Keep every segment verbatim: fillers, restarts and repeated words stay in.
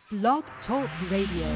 Blog Talk Radio.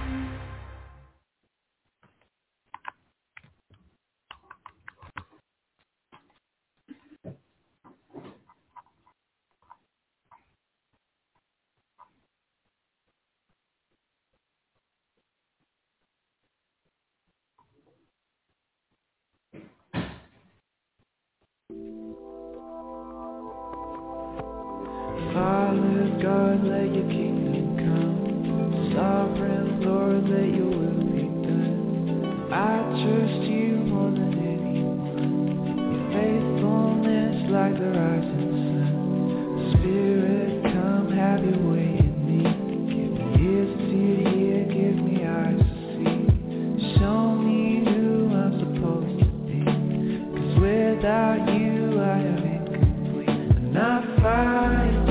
Father God, let your kingdom come. Sovereign Lord, let your will be done. I trust you more than anyone. Your faithfulness like the rising sun. Spirit, come have your way in me. Give me ears to hear, give me eyes to see. Show me who I'm supposed to be. 'Cause without you I am incomplete. And I find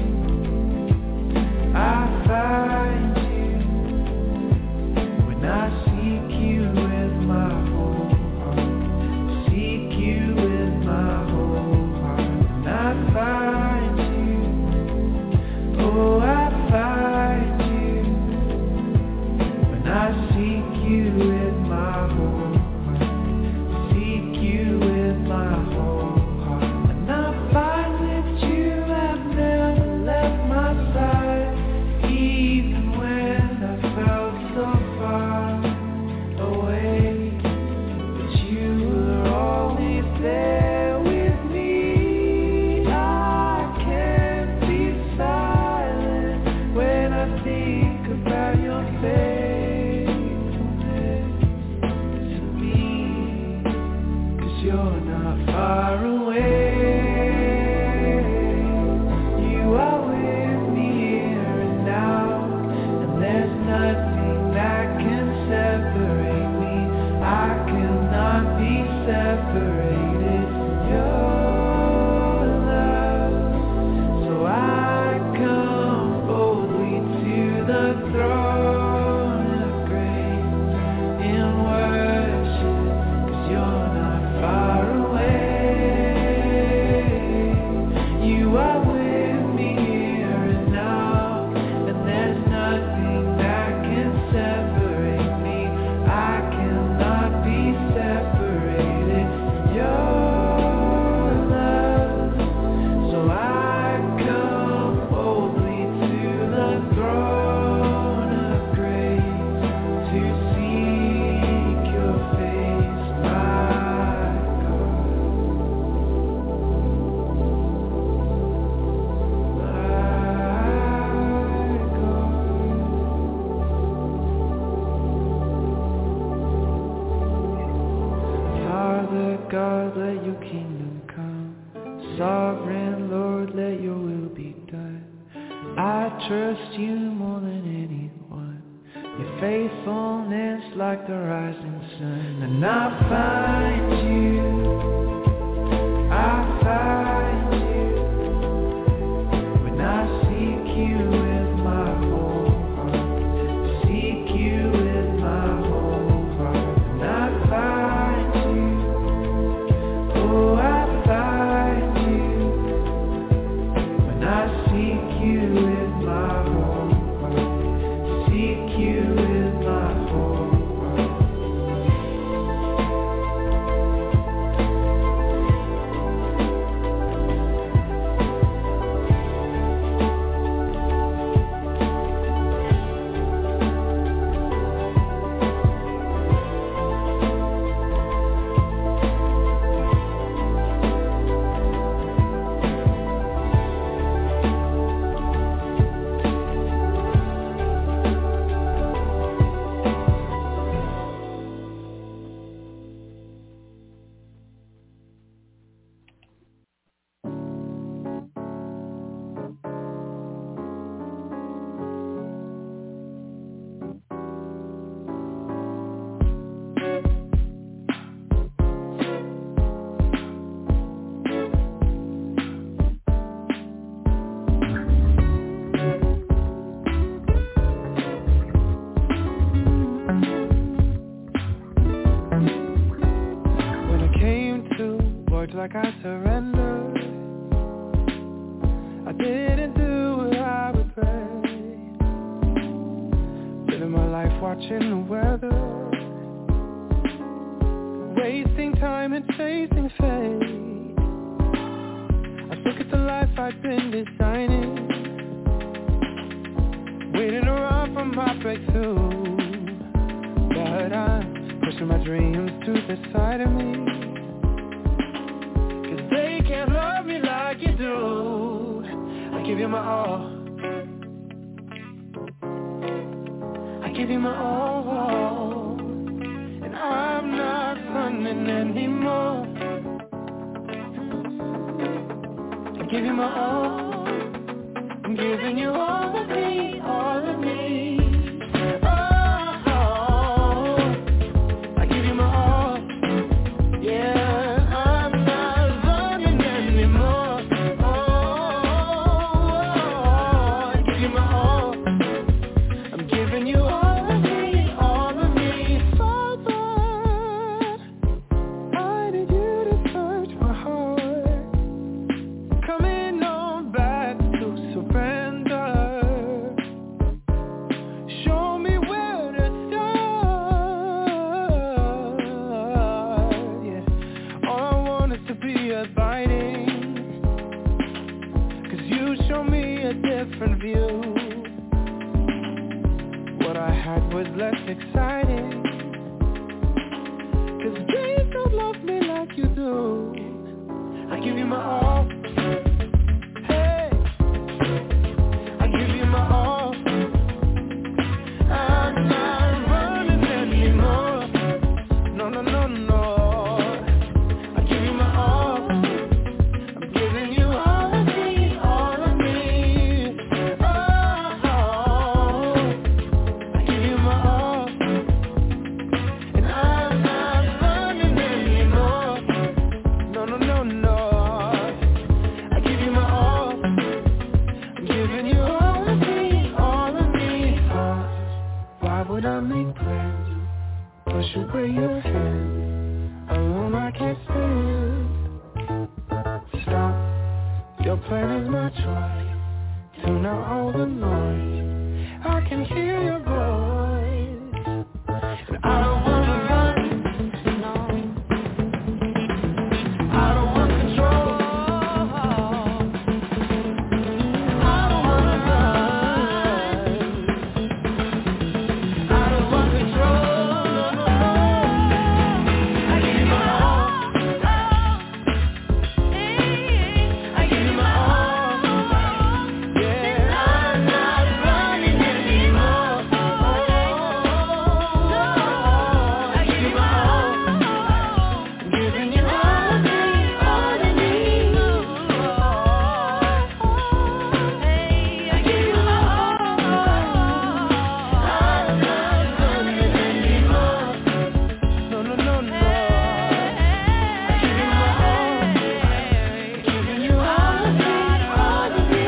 I find you when I seek you with my whole heart. Seek you with my whole heart. And I find you. Oh, I find you when I seek you with my whole heart. Seek you with my whole heart. And I find that you have never left my side. Even when I felt so far away, but you were always there with me. I can't be silent when I think about your faithfulness to me, 'cause you're not far away. Separated from your love, so I come boldly to the throne of grace in worship, 'cause you're not far away. You are with me here and now, and there's nothing that can separate me. I cannot be separated. Your love, so I come boldly to the throne of grace to seek your face, my God, my God. Father God, let your kingdom come. Sovereign Lord, let your will be done. I trust you more than anyone. Your faithfulness like the rising sun. And I find you. I find you when I seek you with my whole heart. Seek you with my whole heart. And I find Oh, I find you when I seek you with my whole heart. Seek you with my whole heart. watching the weather, wasting time and chasing fate. I look at the life I've been designing, waiting around for my breakthrough, but I'm pushing my dreams to the side of me, 'cause they can't love me like you do. I give you my all, I give you my all, and I'm not running anymore. I give you my all, I'm giving you all of me, all of me. Oh, I give you my all, yeah, I'm not running anymore. Oh, I give you my all, I'm giving you all of me, all of me. Father, I need you to search my heart, coming on back to surrender. Show me where to start, yeah. All I want is to be abiding, 'cause you show me a different view. What I had was less exciting, 'cause dreams don't love me like you do. I give you my all, hey, I give you my all, I'm not running anymore. No, no, no, no, I give you my all, I'm giving you all of me, all of me. Oh, I give you my all, and I'm not running anymore. No, no, no, no, I give you my all, I'm giving you all of me, all of me. Oh, why would I make plans, push away your hand, alone I can't stand. Stop, your plan is my choice, tune out all the noise, I can hear your voice, and I don't wanna run, no, I don't want control, I don't wanna run, I don't want control, no, no, no. I give you my all, I give you my all, yeah, I'm not running anymore. Oh, I give you my all, I'm giving you all of me, all of me. I give you my all, I'm not running anymore. No, no, no, no. I give you my all, giving you all of me, all of me.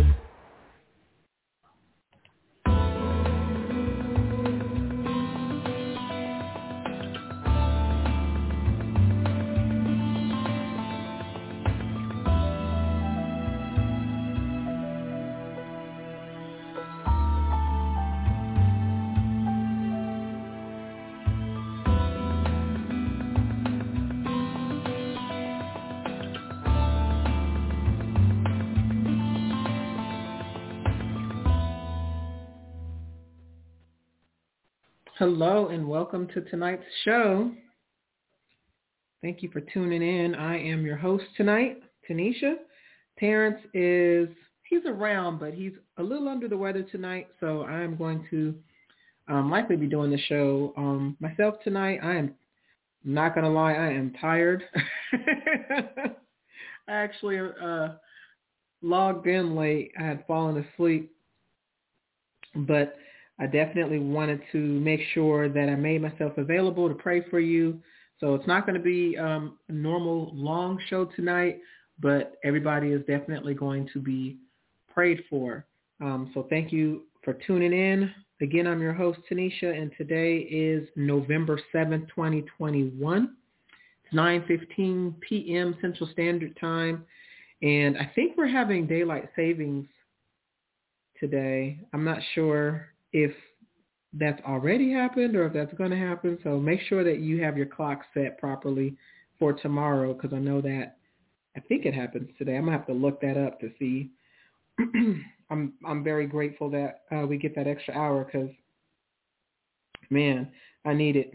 Hello and welcome to tonight's show. Thank you for tuning in. I am your host tonight, Tanisha. Terrence is, he's around, but he's a little under the weather tonight, so I'm going to um, likely be doing the show um, myself tonight. I am not going to lie, I am tired. I actually uh, logged in late. I had fallen asleep, but I definitely wanted to make sure that I made myself available to pray for you. So it's not going to be um, a normal long show tonight, but everybody is definitely going to be prayed for. Um, so thank you for tuning in. Again, I'm your host, Tanisha, and today is November seventh, twenty twenty-one. It's nine fifteen p.m. Central Standard Time, and I think we're having daylight savings today. I'm not sure if that's already happened or if that's going to happen. So make sure that you have your clock set properly for tomorrow, because I know that I think it happens today. I'm gonna have to look that up to see. I'm I'm very grateful that uh, we get that extra hour, because man, I need it.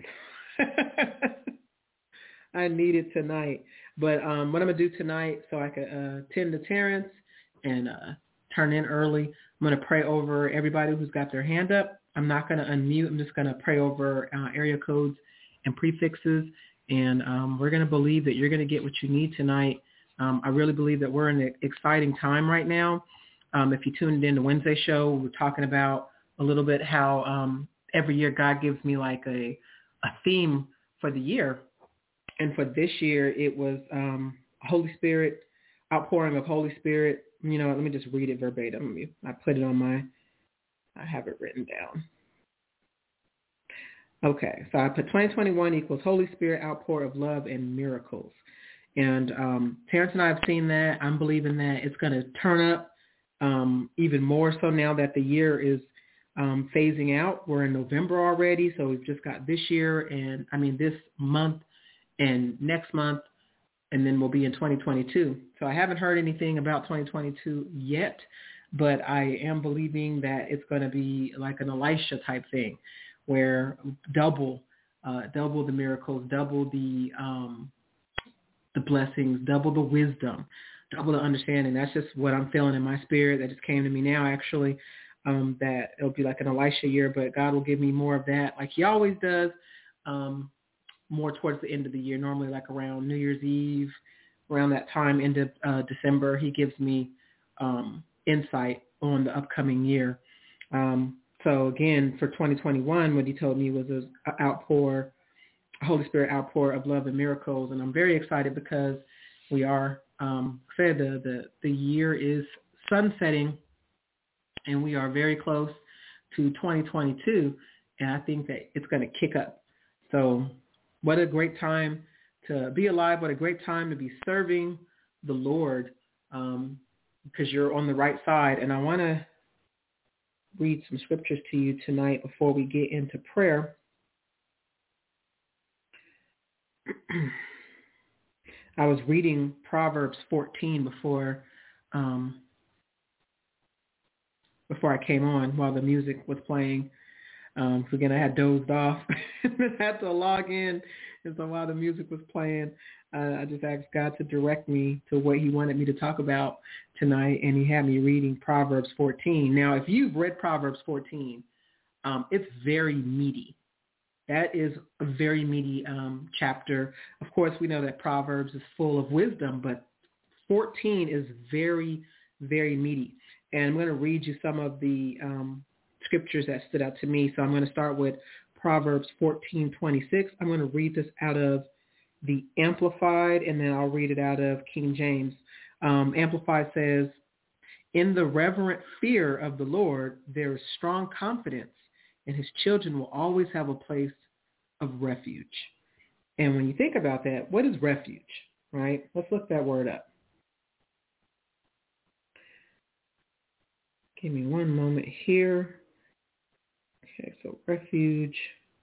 I need it tonight. But um, what I'm gonna do tonight, so I can uh, tend to Terrence and uh, turn in early, I'm gonna pray over everybody who's got their hand up. I'm not gonna unmute. I'm just gonna pray over uh, area codes and prefixes. And um, we're going to believe that you're going to get what you need tonight. Um, I really believe that we're in an exciting time right now. Um, if you tuned in to Wednesday show, we were talking about a little bit how um, every year God gives me like a, a theme for the year. And for this year, it was um, Holy Spirit, outpouring of Holy Spirit. You know, let me just read it verbatim. I put it on my, I have it written down. Okay, so I put twenty twenty-one equals Holy Spirit outpour of love and miracles. And um, Terrence and I have seen that. I'm believing that it's going to turn up um, even more so now that the year is um, phasing out. We're in November already, so we've just got this year and, I mean, this month and next month, and then we'll be in twenty twenty-two. So I haven't heard anything about twenty twenty-two yet, but I am believing that it's going to be like an Elisha type thing, where double, uh, double the miracles, double the um, the blessings, double the wisdom, double the understanding. That's just what I'm feeling in my spirit. That just came to me now, actually, um, that it'll be like an Elisha year, but God will give me more of that, like he always does, um, more towards the end of the year, normally like around New Year's Eve, around that time, end of uh, December. He gives me um, insight on the upcoming year. Um, So again, for twenty twenty-one, what he told me was an outpour, a Holy Spirit outpour of love and miracles. And I'm very excited because we are, um, said the, the, the year is sunsetting and we are very close to twenty twenty-two. And I think that it's going to kick up. So what a great time to be alive. What a great time to be serving the Lord, um, because you're on the right side. And I want to read some scriptures to you tonight before we get into prayer. I was reading Proverbs fourteen before um, before I came on while the music was playing. Um, so again, I had dozed off and had to log in. And so while the music was playing, uh, I just asked God to direct me to what he wanted me to talk about tonight. And he had me reading Proverbs fourteen. Now, if you've read Proverbs fourteen, um, it's very meaty. That is a very meaty um, chapter. Of course, we know that Proverbs is full of wisdom, but fourteen is very, very meaty. And I'm going to read you some of the um, scriptures that stood out to me. So I'm going to start with Proverbs fourteen twenty-six. I'm going to read this out of the Amplified, and then I'll read it out of King James. Um, Amplified says, "In the reverent fear of the Lord, there is strong confidence, and his children will always have a place of refuge." And when you think about that, what is refuge, right? Let's look that word up. Give me one moment here. Okay, so refuge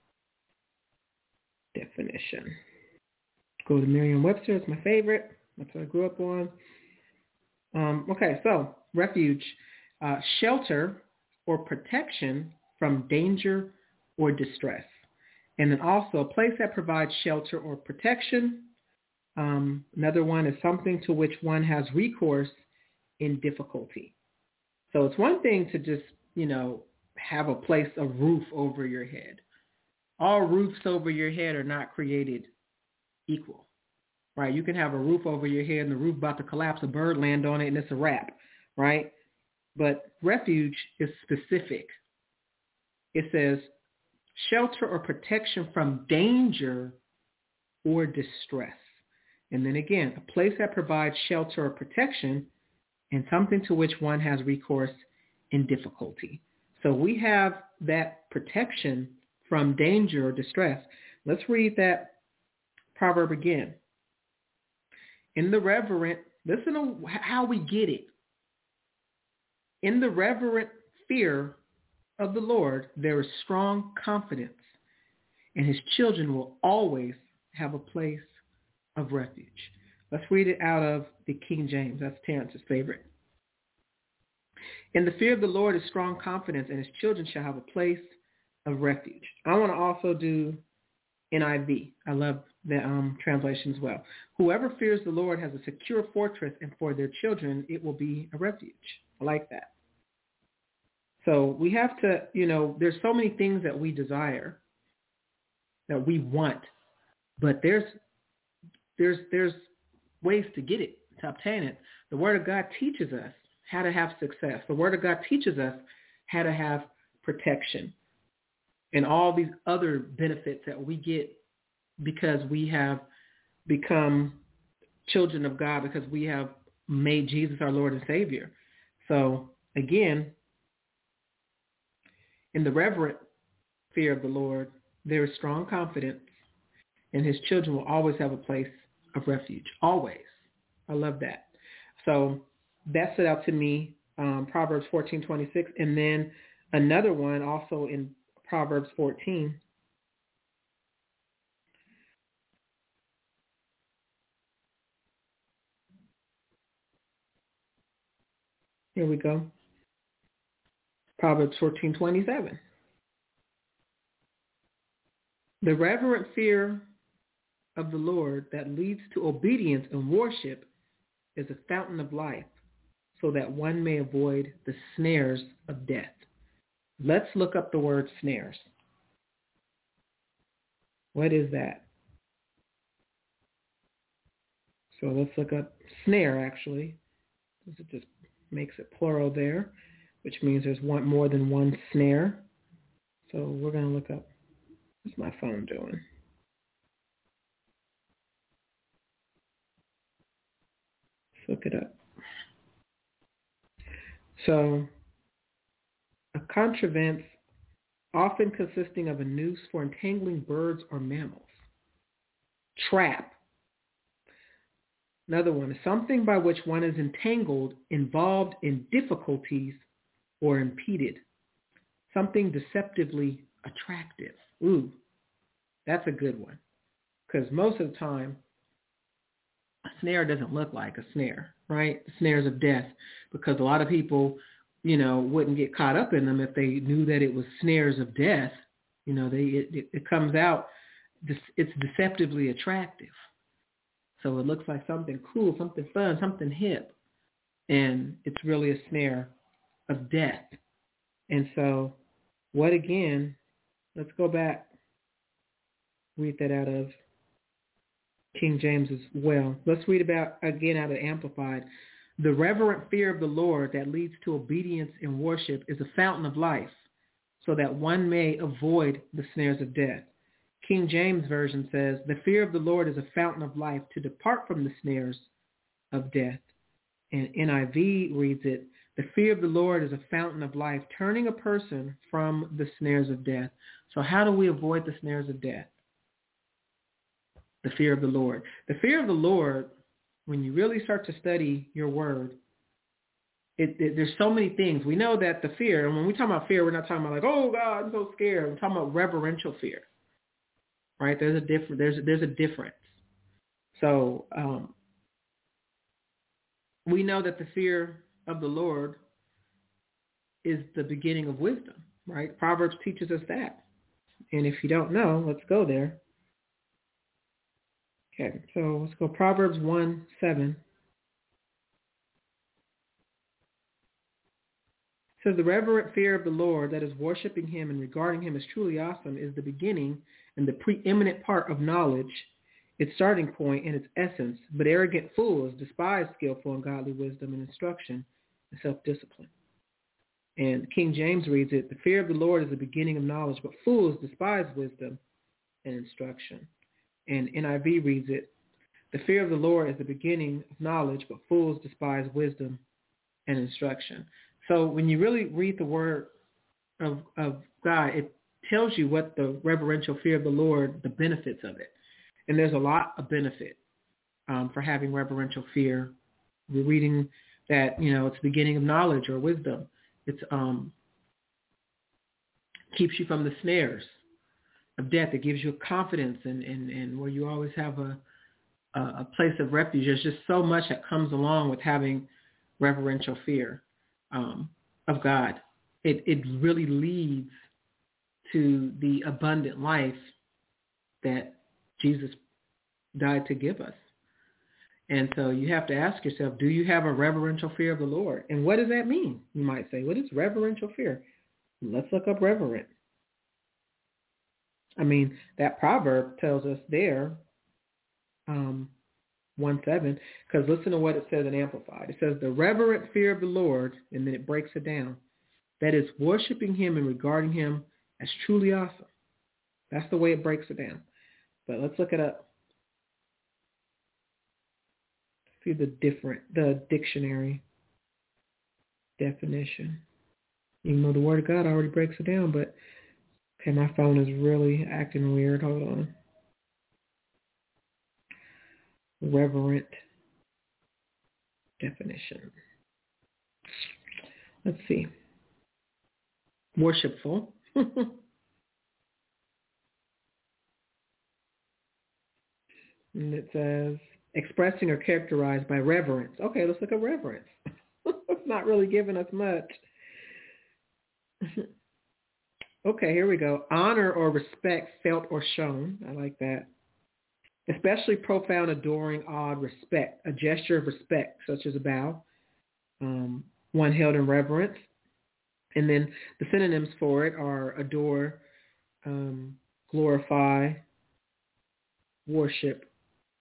definition. Go to Merriam-Webster. It's my favorite. That's what I grew up on. Um, okay, so refuge, uh, shelter or protection from danger or distress. And then also a place that provides shelter or protection. Um, another one is something to which one has recourse in difficulty. So it's one thing to just, you know, have a place, a roof over your head. All roofs over your head are not created equal, right? You can have a roof over your head and the roof about to collapse, a bird land on it, and it's a wrap, right? But refuge is specific. It says shelter or protection from danger or distress. And then again, a place that provides shelter or protection and something to which one has recourse in difficulty. So we have that protection from danger or distress. Let's read that proverb again. In the reverent, listen to how we get it. In the reverent fear of the Lord, there is strong confidence, and his children will always have a place of refuge. Let's read it out of the King James. That's Terrence's favorite. In the fear of the Lord is strong confidence, and his children shall have a place of refuge. I want to also do N I V. I love the um, translation as well. Whoever fears the Lord has a secure fortress, and for their children it will be a refuge. I like that. So we have to, you know, there's so many things that we desire, that we want, but there's there's there's ways to get it, to obtain it. The Word of God teaches us how to have success. The Word of God teaches us how to have protection and all these other benefits that we get because we have become children of God, because we have made Jesus our Lord and Savior. So again, in the reverent fear of the Lord, there is strong confidence, and his children will always have a place of refuge. Always. I love that. So that stood out to me, um, Proverbs fourteen twenty-six, and then another one also in Proverbs fourteen. Here we go. Proverbs fourteen twenty-seven. The reverent fear of the Lord that leads to obedience and worship is a fountain of life, so that one may avoid the snares of death. Let's look up the word snares. What is that? So let's look up snare, actually. It just makes it plural there, which means there's one more than one snare. So we're going to look up, what's my phone doing? Let's look it up. So a contrivance, often consisting of a noose for entangling birds or mammals. Trap. Another one is something by which one is entangled, involved in difficulties, or impeded. Something deceptively attractive. Ooh, that's a good one. Because most of the time, a snare doesn't look like a snare, right? The snares of death. Because a lot of people, you know, wouldn't get caught up in them if they knew that it was snares of death. You know, they it, it, it comes out, it's deceptively attractive. So it looks like something cool, something fun, something hip. And it's really a snare of death. And so what again, let's go back, read that out of King James as well. Let's read about, again, out of Amplified. The reverent fear of the Lord that leads to obedience and worship is a fountain of life, so that one may avoid the snares of death. King James Version says, the fear of the Lord is a fountain of life to depart from the snares of death. And N I V reads it, the fear of the Lord is a fountain of life, turning a person from the snares of death. So how do we avoid the snares of death? The fear of the Lord. The fear of the Lord, when you really start to study your word, it, it, there's so many things. We know that the fear, and when we talk about fear, we're not talking about like, oh God, I'm so scared. We're talking about reverential fear. Right? There's a different. There's there's a difference. So um, we know that the fear of the Lord is the beginning of wisdom. Right? Proverbs teaches us that. And if you don't know, let's go there. Okay. So let's go Proverbs one seven. It says the reverent fear of the Lord, that is worshiping him and regarding him as truly awesome, is the beginning and the preeminent part of knowledge, its starting point and its essence. But arrogant fools despise skillful and godly wisdom and instruction and self-discipline. And King James reads it, the fear of the Lord is the beginning of knowledge, but fools despise wisdom and instruction. And N I V reads it, the fear of the Lord is the beginning of knowledge, but fools despise wisdom and instruction. So when you really read the word of, of God, it tells you what the reverential fear of the Lord, the benefits of it. And there's a lot of benefit um, for having reverential fear. We're reading that, you know, it's the beginning of knowledge or wisdom. It's um, keeps you from the snares of death. It gives you a confidence and, and, and where you always have a, a, a place of refuge. There's just so much that comes along with having reverential fear um, of God. It, it really leads to the abundant life that Jesus died to give us. And so you have to ask yourself, do you have a reverential fear of the Lord? And what does that mean? You might say, what is reverential fear? Let's look up reverent. I mean, that proverb tells us there, um, one seven, because listen to what it says in Amplified. It says, the reverent fear of the Lord, and then it breaks it down. That is worshiping him and regarding him as truly awesome. That's the way it breaks it down. But let's look it up. See the different, the dictionary definition. Even though the Word of God already breaks it down, but okay, my phone is really acting weird. Hold on. Reverent definition. Let's see. Worshipful. And it says, expressing or characterized by reverence. Okay, let's look at reverence. It's not really giving us much. Okay, here we go. Honor or respect felt or shown. I like that. Especially profound, adoring, awed respect. A gesture of respect, such as a bow. Um, one held in reverence. And then the synonyms for it are adore, um, glorify, worship,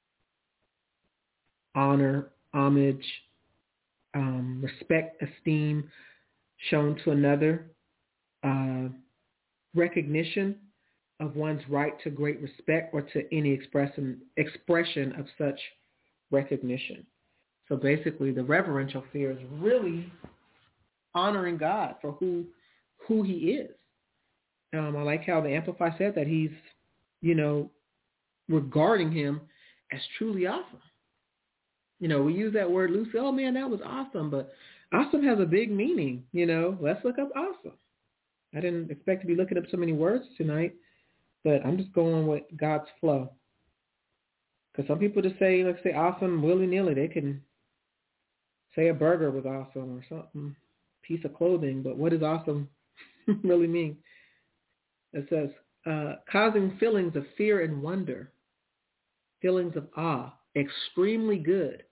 honor, homage, um, respect, esteem shown to another, uh, recognition of one's right to great respect or to any expression, expression of such recognition. So basically the reverential fear is really honoring God for who who he is. Um, I like how the Amplify said that he's, you know, regarding him as truly awesome. You know, we use that word loosely. Oh, man, that was awesome. But awesome has a big meaning, you know. Let's look up awesome. I didn't expect to be looking up so many words tonight, but I'm just going with God's flow. Because some people just say, let's say awesome willy-nilly. They can say a burger was awesome or something, piece of clothing. But what does awesome really mean? It says, uh, causing feelings of fear and wonder, feelings of awe, extremely good,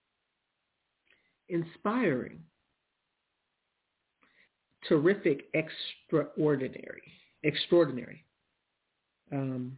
inspiring, terrific, extraordinary, extraordinary, um,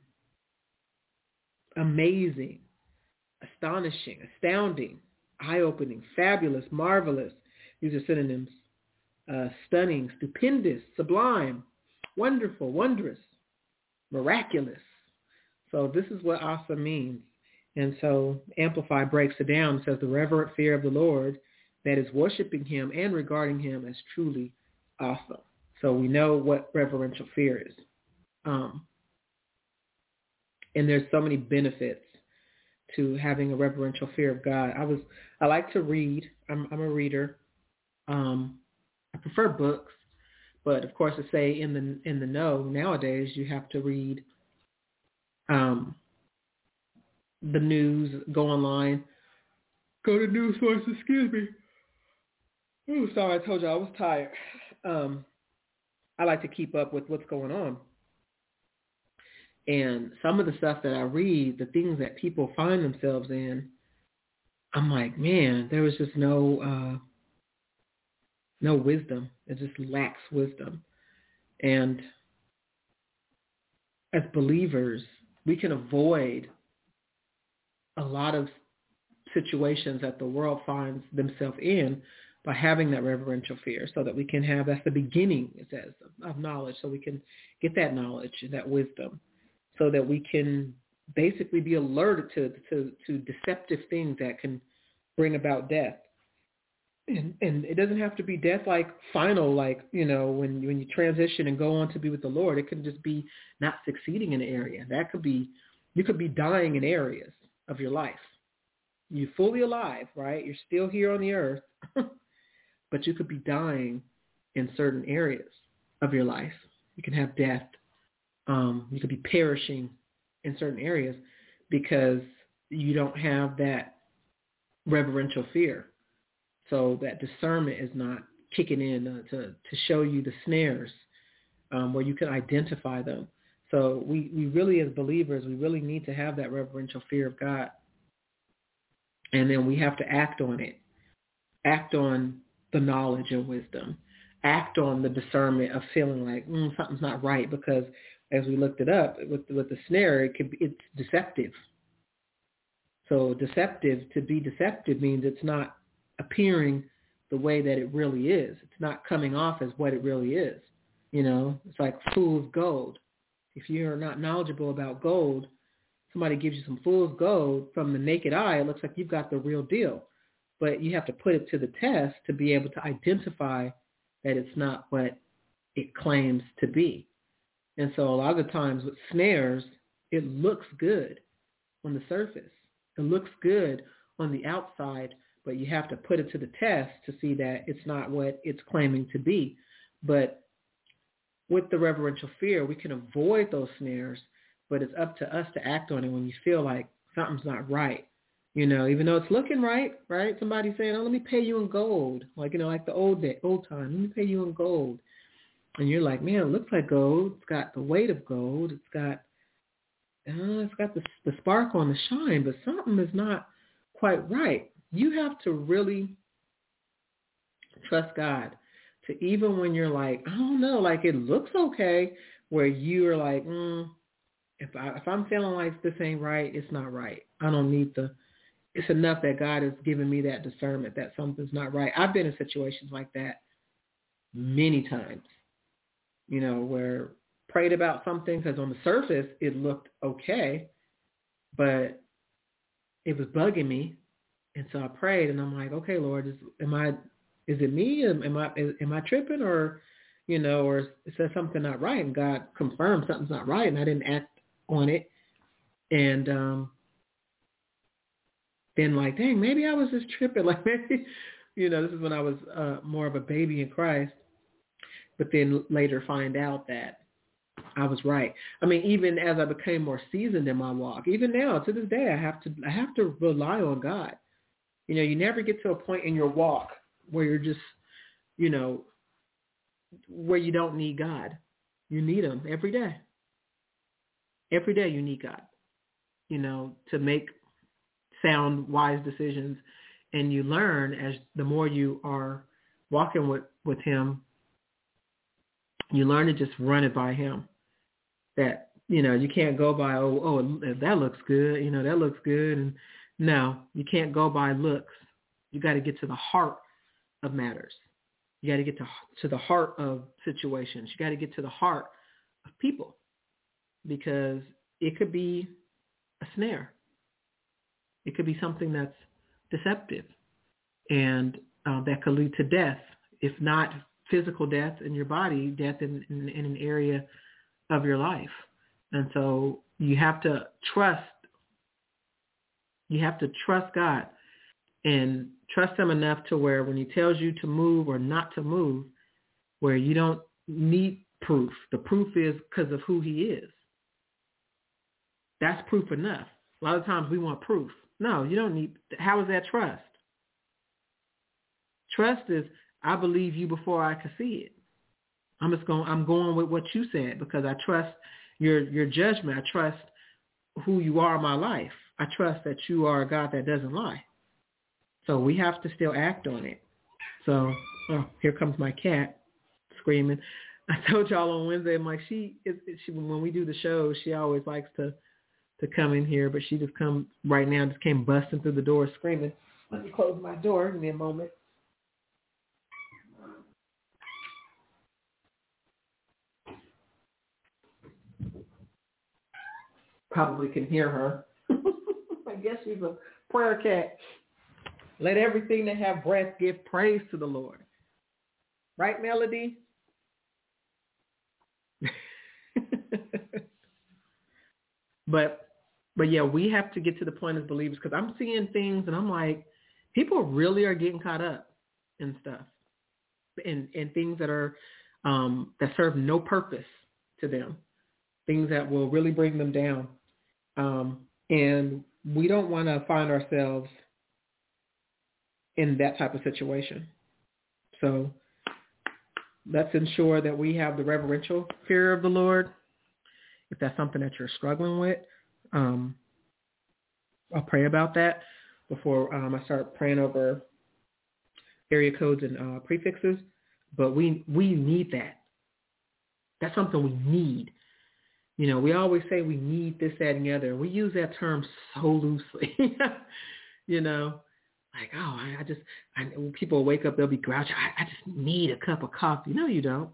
amazing, astonishing, astounding, eye-opening, fabulous, marvelous. These are synonyms. Uh, stunning, stupendous, sublime, wonderful, wondrous, miraculous. So this is what awesome means. And so Amplify breaks it down and says the reverent fear of the Lord, that is worshiping him and regarding him as truly awesome. So we know what reverential fear is. Um, and there's so many benefits to having a reverential fear of God. I was, I like to read. I'm, I'm a reader. Um, I prefer books, but of course, to say in the in the know nowadays, you have to read um, the news, go online, go to news sources. Excuse me. Oh, sorry, I told you I was tired. Um, I like to keep up with what's going on. And some of the stuff that I read, the things that people find themselves in, I'm like, man, there was just no uh, no wisdom. It just lacks wisdom. And as believers, we can avoid a lot of situations that the world finds themselves in by having that reverential fear, so that we can have, that's the beginning, it says, of knowledge, so we can get that knowledge and that wisdom, so that we can basically be alerted to, to, to deceptive things that can bring about death. And, and it doesn't have to be death like final, like, you know, when, when you transition and go on to be with the Lord. It can just be not succeeding in an area. That could be, you could be dying in areas of your life. You're fully alive, right? You're still here on the earth, but you could be dying in certain areas of your life. You can have death. Um, you could be perishing in certain areas because you don't have that reverential fear. So that discernment is not kicking in uh, to, to show you the snares um, where you can identify them. So we, we really, as believers, we really need to have that reverential fear of God. And then we have to act on it. Act on the knowledge and wisdom. Act on the discernment of feeling like mm, something's not right, because as we looked it up with with the snare, it could be, it's deceptive. So deceptive, to be deceptive means it's not appearing the way that it really is. It's not coming off as what it really is. You know, it's like fool's gold. If you're not knowledgeable about gold, somebody gives you some fool's gold, from the naked eye, it looks like you've got the real deal. But you have to put it to the test to be able to identify that it's not what it claims to be. And so a lot of the times with snares, it looks good on the surface. It looks good on the outside, but you have to put it to the test to see that it's not what it's claiming to be. But with the reverential fear, we can avoid those snares, but it's up to us to act on it when you feel like something's not right. You know, even though it's looking right, right? Somebody saying, oh, let me pay you in gold. Like, you know, like the old day, old time, let me pay you in gold. And you're like, man, it looks like gold. It's got the weight of gold. It's got, uh, it's got the, the sparkle and the shine, but something is not quite right. You have to really trust God to, even when you're like, I don't know, like it looks okay, where you're like, mm, if I if I'm feeling like this ain't right, it's not right. I don't need the. It's enough that God has given me that discernment that something's not right. I've been in situations like that many times, you know, where prayed about something because on the surface it looked okay, but it was bugging me. And so I prayed and I'm like, okay, Lord, is, am I, is it me? Am, am I, is, am I tripping, or, you know, or is there something not right? And God confirmed something's not right, and I didn't act on it. And, um, then like, dang, maybe I was just tripping. Like maybe, you know, this is when I was uh, more of a baby in Christ, but then later find out that I was right. I mean, even as I became more seasoned in my walk, even now to this day, I have to, I have to rely on God. You know, you never get to a point in your walk where you're just, you know, where you don't need God. You need him every day. Every day you need God, you know, to make sound, wise decisions. And you learn as the more you are walking with, with him, you learn to just run it by him. That, you know, you can't go by, oh, oh, that looks good. You know, that looks good. And no, you can't go by looks. You got to get to the heart of matters. You got to get to, to the heart of situations. You got to get to the heart of people, because it could be a snare. It could be something that's deceptive, and uh, that could lead to death, if not physical death in your body, death in, in, in an area of your life. And so you have to trust, you have to trust God and trust him enough to where when he tells you to move or not to move, where you don't need proof. The proof is because of who he is. That's proof enough. A lot of times we want proof. No, you don't need. How is that trust? Trust is, I believe you before I can see it. I'm just going. I'm going with what you said because I trust your your judgment. I trust who you are in my life. I trust that you are a God that doesn't lie. So we have to still act on it. So, oh, here comes my cat screaming. I told y'all on Wednesday, I'm like, she, she when we do the show, she always likes to. to come in here, but she just come right now, just came busting through the door screaming. Let me close my door. Give me a moment. Probably can hear her. I guess she's a prayer cat. Let everything that have breath give praise to the Lord. Right, Melody? but But yeah, we have to get to the point as believers, because I'm seeing things and I'm like, people really are getting caught up in stuff and, and things that are, um, that serve no purpose. to them, things that will really bring them down. Um, and we don't want to find ourselves in that type of situation. So let's ensure that we have the reverential fear of the Lord. If that's something that you're struggling with, um, I'll pray about that before um, I start praying over area codes and uh, prefixes. But we we need that. That's something we need. You know, we always say we need this, that, and the other. We use that term so loosely. You know, like, oh, I, I just, I, when people wake up, they'll be grouchy. I, I just need a cup of coffee. No, you don't.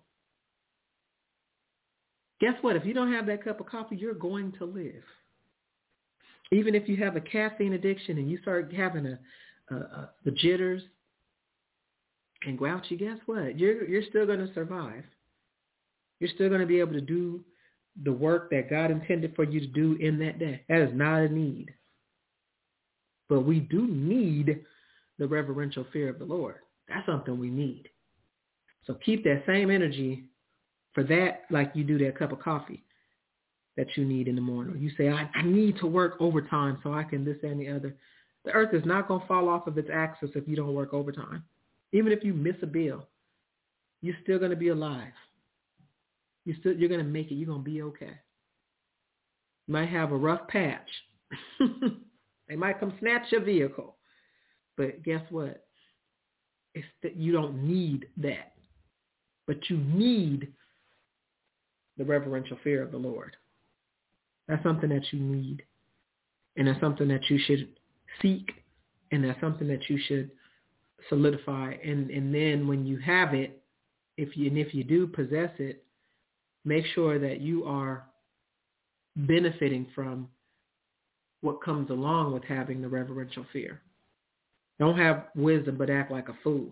Guess what? If you don't have that cup of coffee, you're going to live. Even if you have a caffeine addiction and you start having a, a, a the jitters and grouchy, guess what? You're you're still going to survive. You're still going to be able to do the work that God intended for you to do in that day. That is not a need. But we do need the reverential fear of the Lord. That's something we need. So keep that same energy for that like you do that cup of coffee that you need in the morning. Or you say, I, I need to work overtime so I can this, that, and the other. The earth is not going to fall off of its axis if you don't work overtime. Even if you miss a bill, you're still going to be alive. You're, still, you're going to make it. You're going to be okay. You might have a rough patch. They might come snatch your vehicle. But guess what? It's that you don't need that. But you need the reverential fear of the Lord. That's something that you need. And that's something that you should seek. And that's something that you should solidify. And, and then when you have it, if you, and if you do possess it, make sure that you are benefiting from what comes along with having the reverential fear. Don't have wisdom but act like a fool.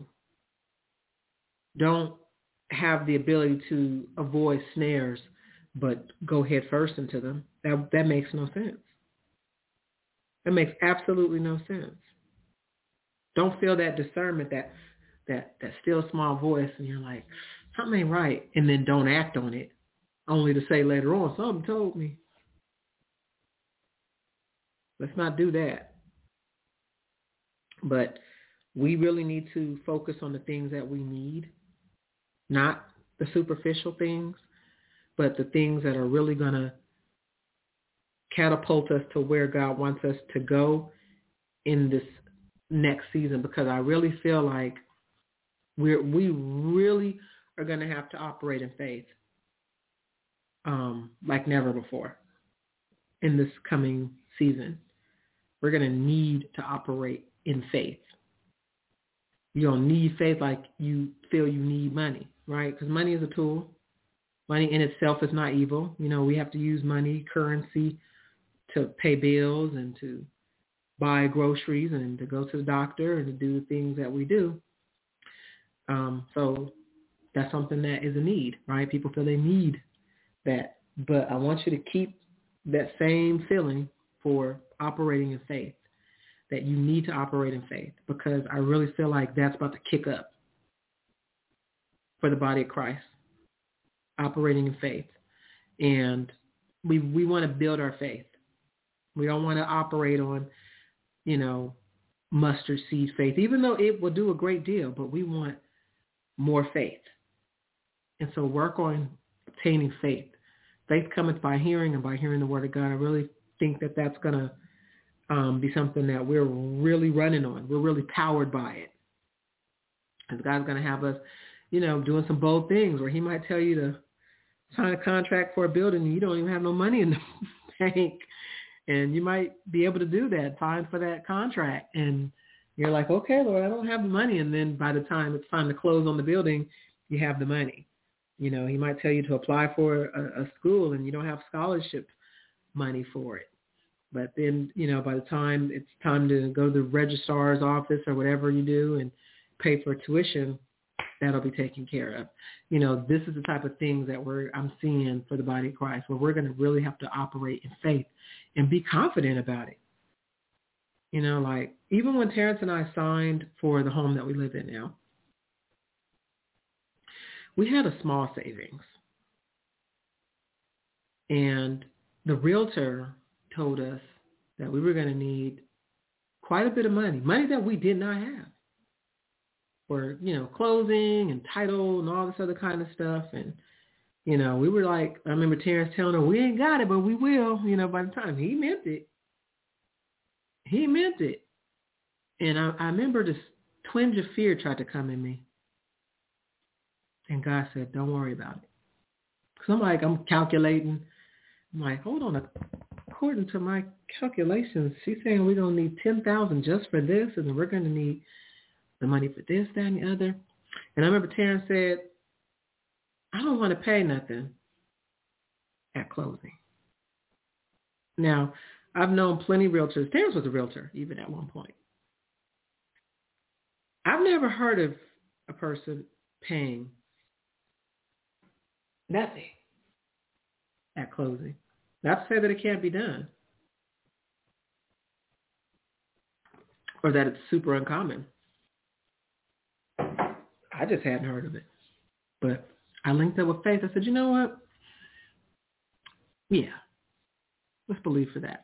Don't have the ability to avoid snares but go head first into them. That that makes no sense. That makes absolutely no sense. Don't feel that discernment, that that that still small voice, and you're like, something ain't right, and then don't act on it, only to say later on, something told me. Let's not do that. But we really need to focus on the things that we need, not the superficial things, but the things that are really going to catapult us to where God wants us to go in this next season. Because I really feel like we're, we really are going to have to operate in faith um, like never before in this coming season. We're going to need to operate in faith. You don't need faith like you feel you need money, right? Because money is a tool. Money in itself is not evil. You know, we have to use money, currency, to pay bills and to buy groceries and to go to the doctor and to do the things that we do. Um, so that's something that is a need, right? People feel they need that. But I want you to keep that same feeling for operating in faith, that you need to operate in faith, because I really feel like that's about to kick up for the body of Christ, operating in faith. And we we want to build our faith. We don't want to operate on, you know, mustard seed faith, even though it will do a great deal, but we want more faith. And so work on obtaining faith. Faith cometh by hearing, and by hearing the word of God. I really think that that's going to um, be something that we're really running on. We're really powered by it. And God's going to have us, you know, doing some bold things where he might tell you to sign a contract for a building and you don't even have no money in the bank. And you might be able to do that, sign for that contract. And you're like, okay, Lord, I don't have the money. And then by the time it's time to close on the building, you have the money. You know, he might tell you to apply for a, a school and you don't have scholarship money for it. But then, you know, by the time it's time to go to the registrar's office or whatever you do and pay for tuition, that'll be taken care of. You know, this is the type of things that we're I'm seeing for the body of Christ, where we're going to really have to operate in faith and be confident about it. You know, like even when Terrence and I signed for the home that we live in now, we had a small savings. And the realtor told us that we were going to need quite a bit of money, money that we did not have for, you know, closing and title and all this other kind of stuff. And, you know, we were like, I remember Terrence telling her, we ain't got it, but we will, you know, by the time. He meant it. He meant it. And I, I remember this twinge of fear tried to come in me. And God said, don't worry about it. Because I'm like, I'm calculating. I'm like, hold on. According to my calculations, she's saying we're going to need ten thousand dollars just for this, and then we're going to need the money for this, that, and the other. And I remember Terrence said, I don't want to pay nothing at closing. Now, I've known plenty of realtors. Terrence was a realtor even at one point. I've never heard of a person paying nothing at closing. Not to say that it can't be done or that it's super uncommon. I just hadn't heard of it. But I linked up with Faith. I said, you know what? Yeah, let's believe for that.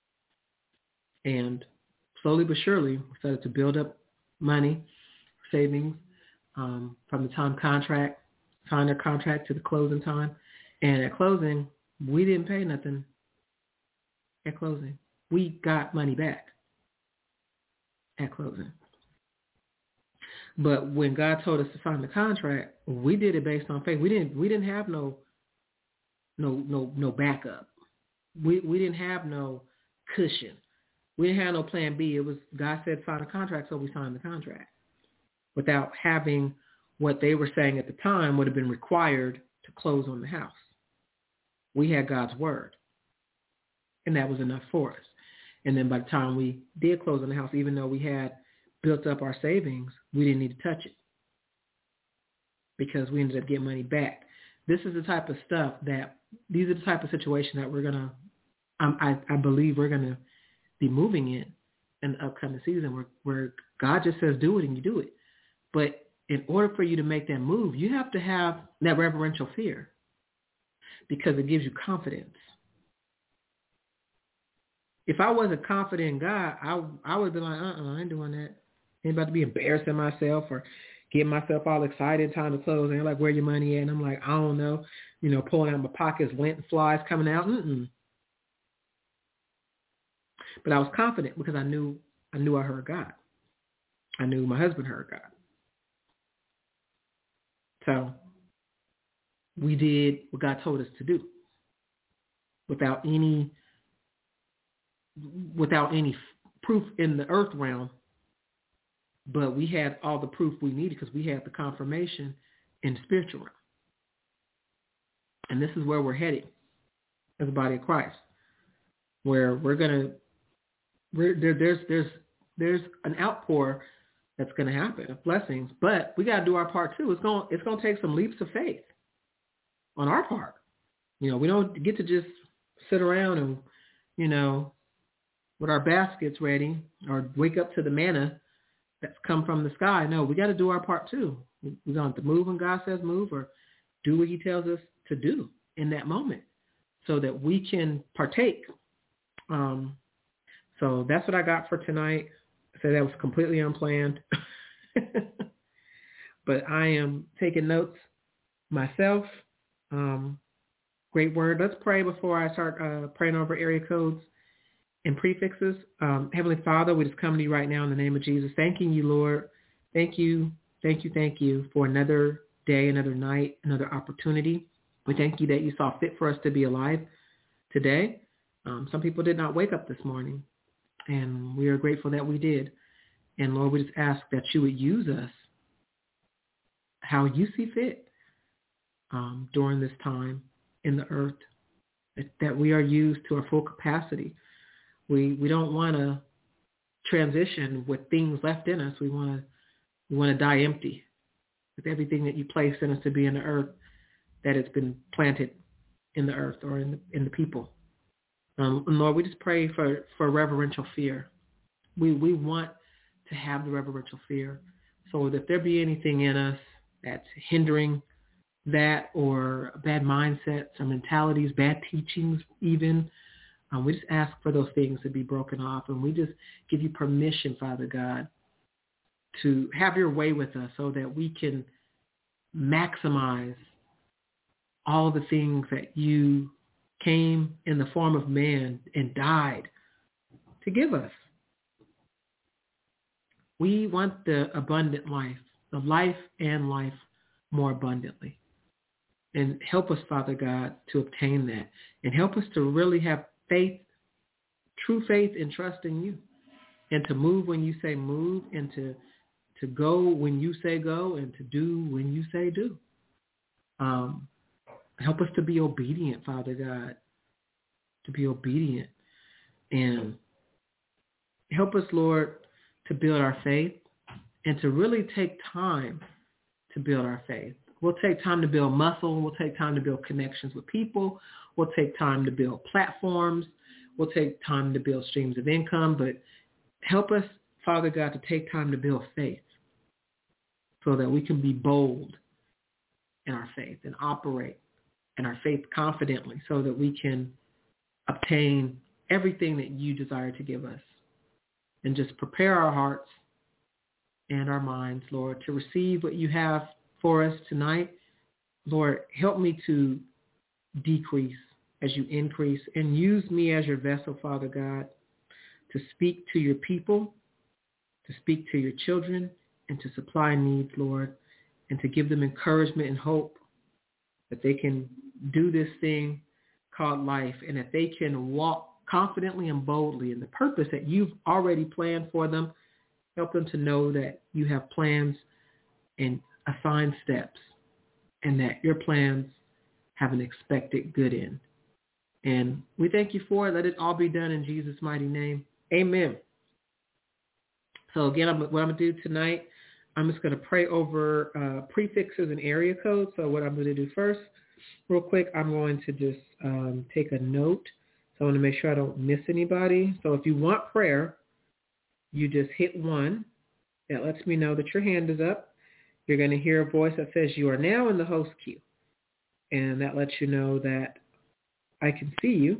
And slowly but surely, we started to build up money, savings, um, from the time contract, signed our contract to the closing time. And at closing, we didn't pay nothing at closing. We got money back at closing. But when God told us to sign the contract, we did it based on faith. We didn't we didn't have no no no no backup. We we didn't have no cushion. We didn't have no plan B. It was God said sign a contract, so we signed the contract. Without having what they were saying at the time would have been required to close on the house. We had God's word, and that was enough for us. And then by the time we did close on the house, even though we had built up our savings, we didn't need to touch it because we ended up getting money back. This is the type of stuff that, these are the type of situation that we're going to, um, I, I believe we're going to be moving in in the upcoming season where, where God just says do it and you do it. But in order for you to make that move, you have to have that reverential fear because it gives you confidence. If I wasn't confident in God, I I would be like, uh-uh, I ain't doing that. I ain't about to be embarrassing myself or getting myself all excited, time to close. And they're like, where your money at? And I'm like, I don't know. You know, pulling out my pockets, lint and flies coming out. Mm-mm. But I was confident because I knew I knew I heard God. I knew my husband heard God. So we did what God told us to do without any without any proof in the earth realm, but we had all the proof we needed because we had the confirmation in the spiritual realm. And this is where we're headed as a body of Christ, where we're gonna we're, there, there's there's there's an outpour that's going to happen of blessings, but we got to do our part too. It's going it's going to take some leaps of faith on our part. You know, we don't get to just sit around and, you know, with our baskets ready or wake up to the manna that's come from the sky. No, we got to do our part too. We're going to move when God says move or do what he tells us to do in that moment so that we can partake. Um, so that's what I got for tonight. I said that was completely unplanned, but I am taking notes myself. Um, great word. Let's pray before I start uh, praying over area codes and prefixes. Um, Heavenly Father, we just come to you right now in the name of Jesus, thanking you, Lord. Thank you, thank you, thank you for another day, another night, another opportunity. We thank you that you saw fit for us to be alive today. Um, some people did not wake up this morning, and we are grateful that we did. And Lord, we just ask that you would use us how you see fit um, during this time in the earth, that, that we are used to our full capacity. We we don't want to transition with things left in us. We want to we want to die empty with everything that you placed in us to be in the earth, that it's been planted in the earth or in the, in the people. Um, and Lord, we just pray for, for reverential fear. We we want to have the reverential fear. So if there be anything in us that's hindering that or bad mindsets or mentalities, bad teachings even. Um, we just ask for those things to be broken off, and we just give you permission, Father God, to have your way with us so that we can maximize all the things that you came in the form of man and died to give us. We want the abundant life, the life and life more abundantly. And help us, Father God, to obtain that. And help us to really have faith, true faith and trust in you. And to move when you say move, and to, to go when you say go, and to do when you say do. Um, help us to be obedient, Father God, to be obedient. And help us, Lord, to build our faith and to really take time to build our faith. We'll take time to build muscle. We'll take time to build connections with people. We'll take time to build platforms. We'll take time to build streams of income. But help us, Father God, to take time to build faith so that we can be bold in our faith and operate in our faith confidently so that we can obtain everything that you desire to give us. And just prepare our hearts and our minds, Lord, to receive what you have for us tonight. Lord, help me to decrease as you increase, and use me as your vessel, Father God, to speak to your people, to speak to your children, and to supply needs, Lord, and to give them encouragement and hope that they can do this thing called life, and that they can walk confidently and boldly in the purpose that you've already planned for them. Help them to know that you have plans and assigned steps, and that your plans have an expected good end. And we thank you for it. Let it all be done in Jesus' mighty name. Amen. So again, I'm, what I'm going to do tonight, I'm just going to pray over uh, prefixes and area codes. So what I'm going to do first, real quick, I'm going to just um, take a note. So I want to make sure I don't miss anybody. So if you want prayer, you just hit one. That lets me know that your hand is up. You're going to hear a voice that says you are now in the host queue. And that lets you know that I can see you,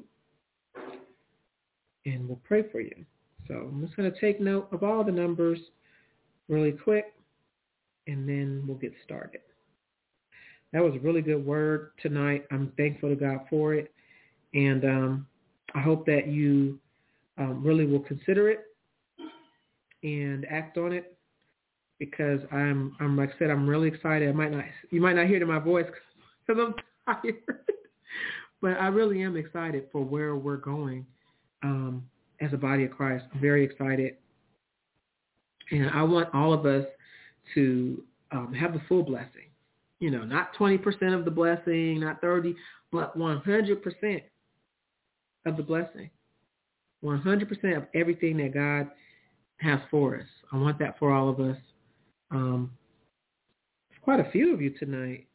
and we'll pray for you. So I'm just going to take note of all the numbers really quick, and then we'll get started. That was a really good word tonight. I'm thankful to God for it. And um, I hope that you um, really will consider it and act on it, because I'm, I'm like I said, I'm really excited. I might not, you might not hear it in my voice because I'm tired, but I really am excited for where we're going um, as a body of Christ. I'm very excited, and I want all of us to um, have the full blessing. You know, not twenty percent of the blessing, not thirty, but one hundred percent of the blessing. one hundred percent of everything that God has for us. I want that for all of us. Um, there's quite a few of you tonight.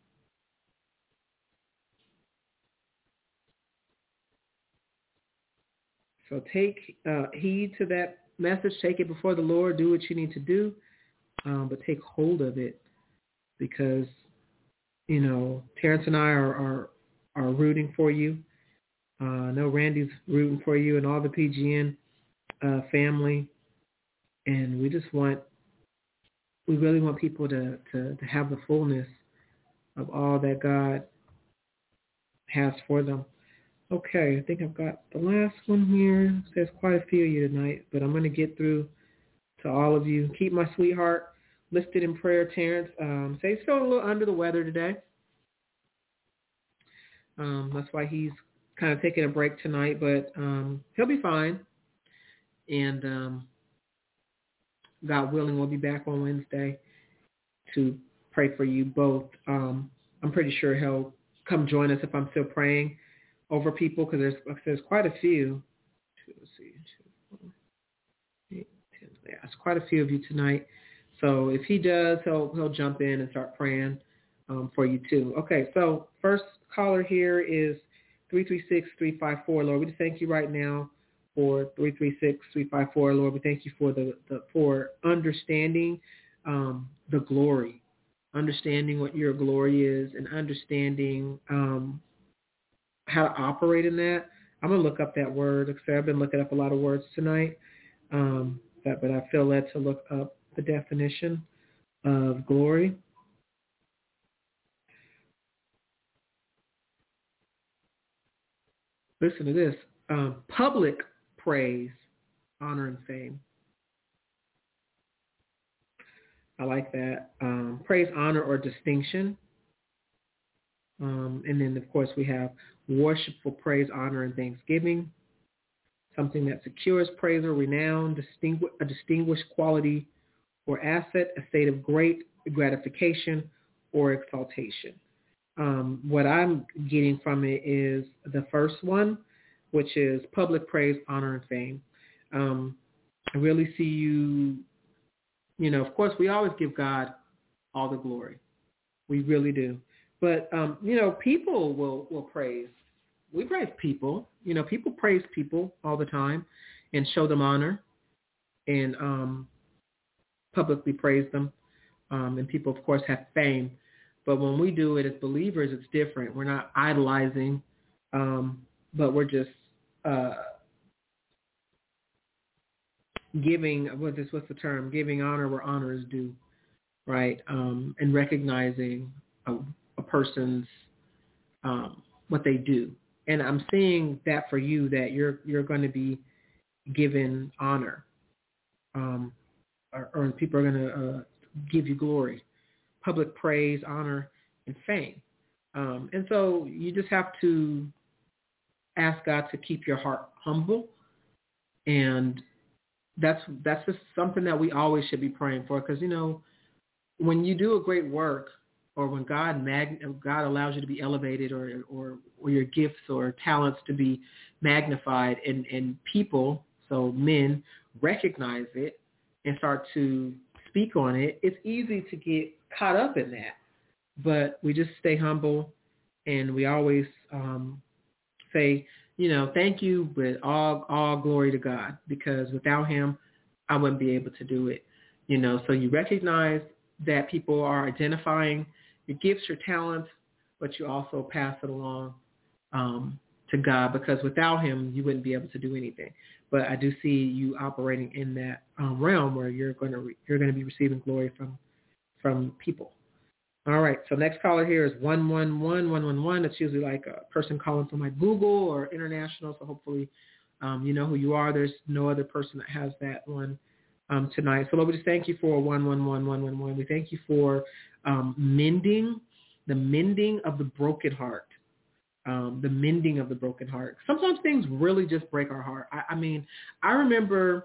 So take uh, heed to that message. Take it before the Lord. Do what you need to do, um, but take hold of it, because, you know, Terrence and I are are, are rooting for you. Uh, I know Randy's rooting for you and all the P G N uh, family, and we just want, we really want people to, to, to have the fullness of all that God has for them. Okay, I think I've got the last one here. There's quite a few of you tonight, but I'm going to get through to all of you. Keep my sweetheart lifted in prayer, Terrence. Um, say he's feeling a little under the weather today. Um, that's why he's kind of taking a break tonight, but um, he'll be fine. And um, God willing, we'll be back on Wednesday to pray for you both. Um, I'm pretty sure he'll come join us if I'm still praying over people, because there's there's quite a few. Let's see, two, four, eight, ten. Yeah, it's quite a few of you tonight. So if he does, he'll he'll jump in and start praying um, for you too. Okay, so first caller here is three three six, three five four. Lord, we just thank you right now for three three six, three five four. Lord, we thank you for the, the for understanding um, the glory understanding what your glory is and understanding um, how to operate in that. I'm going to look up that word. Like I said, I've been looking up a lot of words tonight, um, but, but I feel led to look up the definition of glory. Listen to this. Um, public praise, honor, and fame. I like that. Um, praise, honor, or distinction. Um, and then, of course, we have worshipful praise, honor, and thanksgiving. Something that secures praise or renown, distingu- a distinguished quality or asset, a state of great gratification or exaltation. Um, what I'm getting from it is the first one, which is public praise, honor, and fame. Um, I really see you, you know, of course, we always give God all the glory. We really do. But, um, you know, people will, will praise. We praise people. You know, people praise people all the time and show them honor and um, publicly praise them. Um, and people, of course, have fame. But when we do it as believers, it's different. We're not idolizing, um, but we're just uh, giving, what is, what's the term? Giving honor where honor is due, right? Um, and recognizing a, a person's, um, what they do. And I'm seeing that for you, that you're you're going to be given honor, um, or, or people are going to uh, give you glory, public praise, honor, and fame. Um, and so you just have to ask God to keep your heart humble, and that's that's just something that we always should be praying for. Because you know, when you do a great work, or when God mag- God allows you to be elevated, or, or or your gifts or talents to be magnified, and, and people, so men, recognize it and start to speak on it, it's easy to get caught up in that. But we just stay humble, and we always um, say, you know, thank you, but all all glory to God, because without him, I wouldn't be able to do it. You know, so you recognize that people are identifying your gifts, your talents, but you also pass it along um, to God, because without him, you wouldn't be able to do anything. But I do see you operating in that um, realm where you're going to re- you're going to be receiving glory from from people. All right. So next caller here is one one one one one one. It's usually like a person calling from like Google or international. So hopefully um, you know who you are. There's no other person that has that one um, tonight. So Lord, we just thank you for one one one one one one. We thank you for um, mending, the mending of the broken heart. Um, the mending of the broken heart. Sometimes things really just break our heart. I, I mean, I remember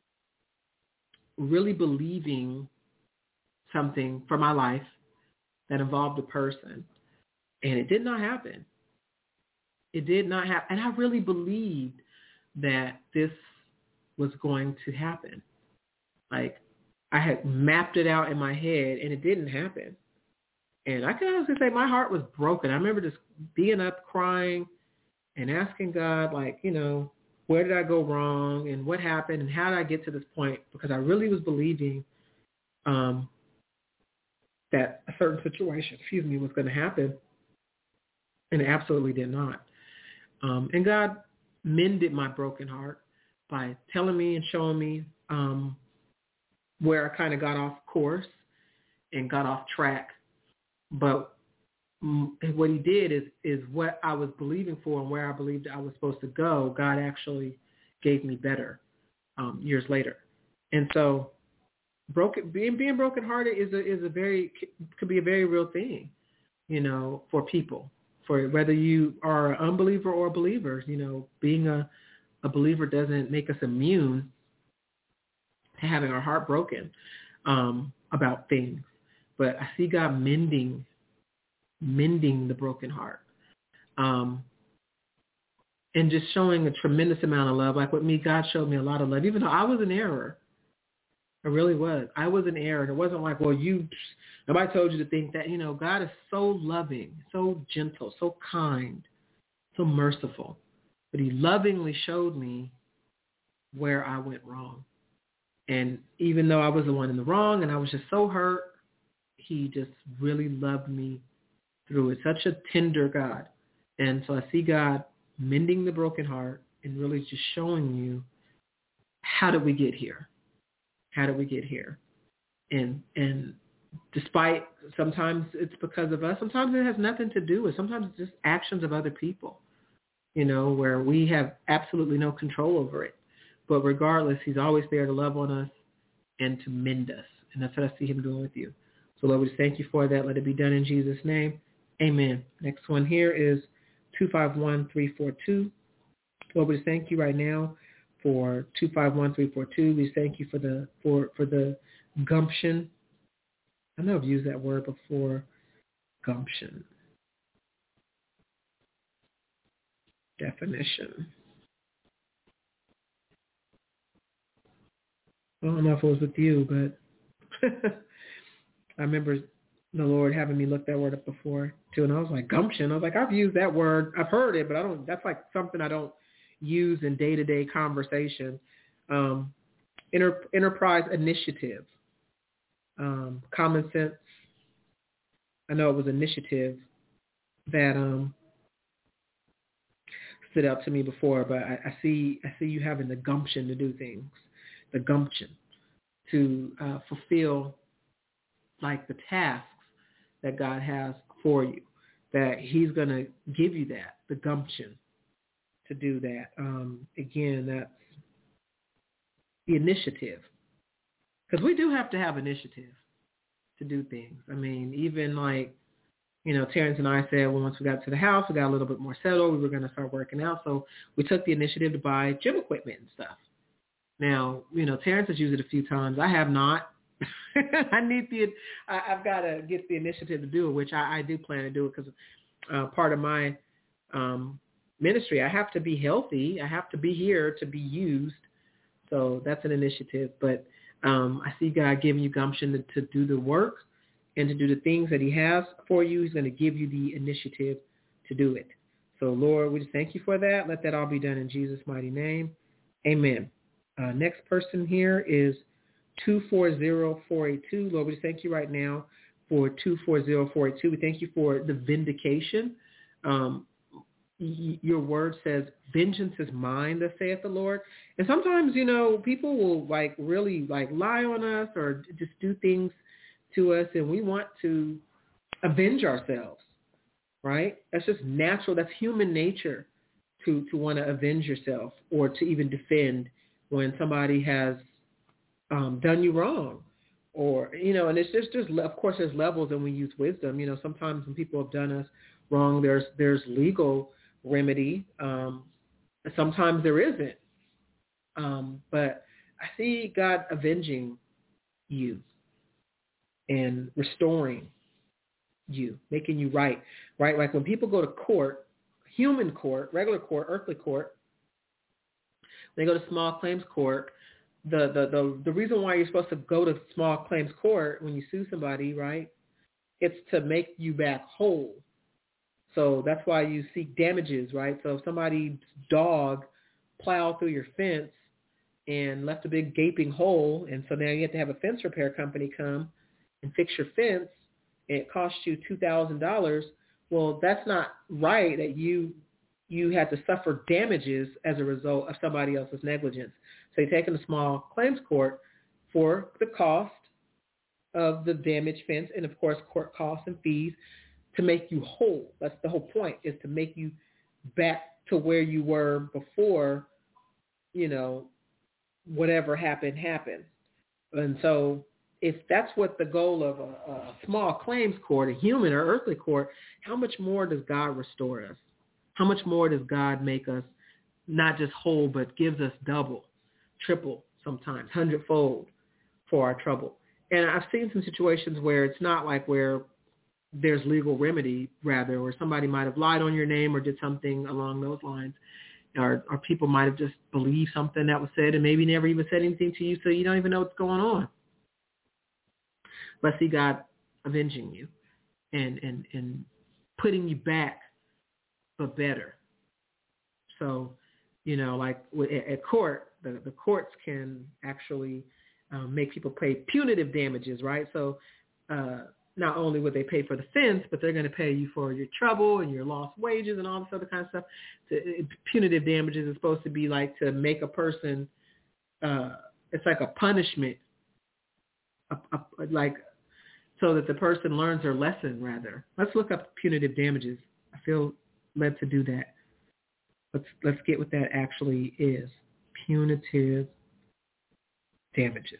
really believing something for my life that involved a person, and it did not happen. It did not happen. And I really believed that this was going to happen. Like, I had mapped it out in my head, and it didn't happen. And I can honestly say my heart was broken. I remember just being up crying and asking God, like, you know, where did I go wrong and what happened and how did I get to this point? Because I really was believing um, that a certain situation, excuse me, was going to happen. And it absolutely did not. Um, and God mended my broken heart by telling me and showing me um, where I kind of got off course and got off track. But what he did is, is what I was believing for and where I believed I was supposed to go, God actually gave me better um, years later. And so broken, being, being brokenhearted is a, is a very, could be a very real thing, you know, for people, for whether you are an unbeliever or a believer. You know, being a, a believer doesn't make us immune to having our heart broken um, about things. But I see God mending, mending the broken heart, um, and just showing a tremendous amount of love. Like with me, God showed me a lot of love, even though I was in error. I really was. I was in error. And it wasn't like, well, you, nobody told you to think that. You know, God is so loving, so gentle, so kind, so merciful. But he lovingly showed me where I went wrong. And even though I was the one in the wrong and I was just so hurt, he just really loved me through it. Such a tender God. And so I see God mending the broken heart and really just showing you, how did we get here? How did we get here? And and despite sometimes it's because of us, sometimes it has nothing to do with, sometimes it's just actions of other people, you know, where we have absolutely no control over it. But regardless, he's always there to love on us and to mend us. And that's what I see him doing with you. So Lord, we just thank you for that. Let it be done in Jesus' name. Amen. Next one here is two five one, three four two. Lord, we just thank you right now for two five one, three four two. We thank you for the for, for the gumption. I know I've used that word before. Gumption. Definition. I don't know if it was with you, but I remember the Lord having me look that word up before too, and I was like, gumption. I was like, I've used that word. I've heard it, but I don't. That's like something I don't use in day-to-day conversation. Um, enter, enterprise initiative. Um, common sense. I know it was initiative that um, stood out to me before, but I, I see I see you having the gumption to do things, the gumption to uh, fulfill like the tasks that God has for you, that he's going to give you that, the gumption to do that. Um, again, that's the initiative. Because we do have to have initiative to do things. I mean, even like, you know, Terrence and I said, well, once we got to the house, we got a little bit more settled, we were going to start working out. So we took the initiative to buy gym equipment and stuff. Now, you know, Terrence has used it a few times. I have not. I need the, I, I've got to get the initiative to do it, which I, I do plan to do it because uh, part of my um, ministry, I have to be healthy. I have to be here to be used. So that's an initiative. But um, I see God giving you gumption to, to do the work and to do the things that he has for you. He's going to give you the initiative to do it. So, Lord, we just thank you for that. Let that all be done in Jesus' mighty name. Amen. Uh, next person here is two four zero, four eight two. Lord, we just thank you right now for two four zero, four eight two. We thank you for the vindication. Um, y- your word says, vengeance is mine, thus saith the Lord. And sometimes, you know, people will like really like lie on us or just do things to us, and we want to avenge ourselves, right? That's just natural. That's human nature to, to want to avenge yourself or to even defend when somebody has um, done you wrong. Or, you know, and it's just, there's, of course, there's levels and we use wisdom. You know, sometimes when people have done us wrong, there's there's legal remedy. Um, sometimes there isn't. Um, but I see God avenging you and restoring you, making you right, right? Like when people go to court, human court, regular court, earthly court, they go to small claims court. The, the, the, the reason why you're supposed to go to small claims court when you sue somebody, right, it's to make you back whole. So that's why you seek damages, right? So if somebody's dog plowed through your fence and left a big gaping hole, and so now you have to have a fence repair company come and fix your fence, and it costs you two thousand dollars, well, that's not right that you you had to suffer damages as a result of somebody else's negligence. So you take them to small claims court for the cost of the damaged fence and, of course, court costs and fees to make you whole. That's the whole point, is to make you back to where you were before, you know, whatever happened, happened. And so if that's what the goal of a, a small claims court, a human or earthly court, how much more does God restore us? How much more does God make us not just whole, but gives us double, triple sometimes, hundredfold for our trouble? And I've seen some situations where it's not like where there's legal remedy, rather, where somebody might have lied on your name or did something along those lines, or, or people might have just believed something that was said and maybe never even said anything to you, so you don't even know what's going on. But see God avenging you and, and, and putting you back, but better. So, you know, like at court, the, the courts can actually um, make people pay punitive damages, right? So uh, not only would they pay for the fence, but they're going to pay you for your trouble and your lost wages and all this other kind of stuff. To, punitive damages is supposed to be like to make a person, uh, it's like a punishment, a, a, like so that the person learns their lesson, rather. Let's look up punitive damages. I feel led to do that. Let's let's get what that actually is. Punitive damages.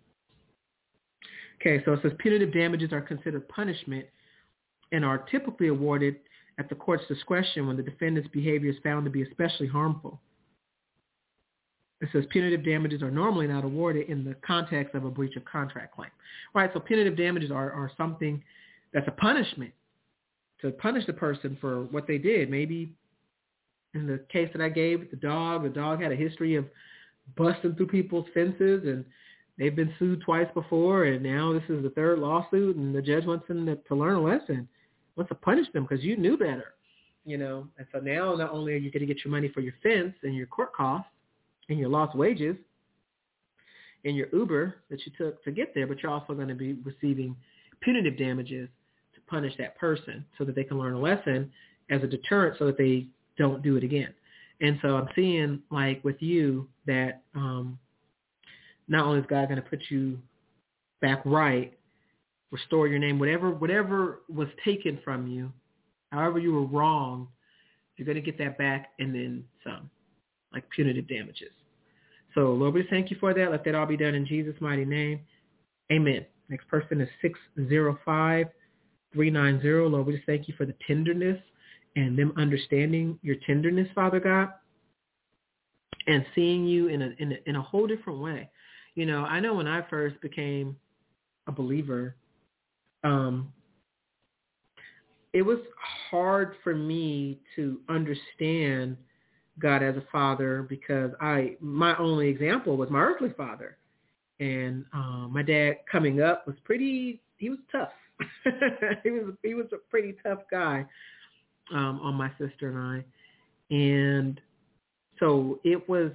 Okay, so it says punitive damages are considered punishment and are typically awarded at the court's discretion when the defendant's behavior is found to be especially harmful. It says punitive damages are normally not awarded in the context of a breach of contract claim. Right, so punitive damages are, are something that's a punishment to punish the person for what they did. Maybe in the case that I gave, the dog, the dog had a history of busting through people's fences, and they've been sued twice before, and now this is the third lawsuit, and the judge wants them to, to learn a lesson, wants to punish them because you knew better, you know. And so now not only are you going to get your money for your fence and your court costs and your lost wages and your Uber that you took to get there, but you're also going to be receiving punitive damages to punish that person so that they can learn a lesson as a deterrent so that they don't do it again. And so I'm seeing, like with you, that um, not only is God going to put you back right, restore your name, whatever whatever was taken from you, however you were wrong, you're going to get that back and then some, like punitive damages. So Lord, we thank you for that. Let that all be done in Jesus' mighty name. Amen. Next person is six zero five, three nine zero. Lord, we just thank you for the tenderness and them understanding your tenderness, Father God, and seeing you in a, in a, in a whole different way. You know, I know when I first became a believer, um, it was hard for me to understand God as a father because I my only example was my earthly father. And um, my dad coming up was pretty, he was tough. he was he was a pretty tough guy um, on my sister and I. And so it was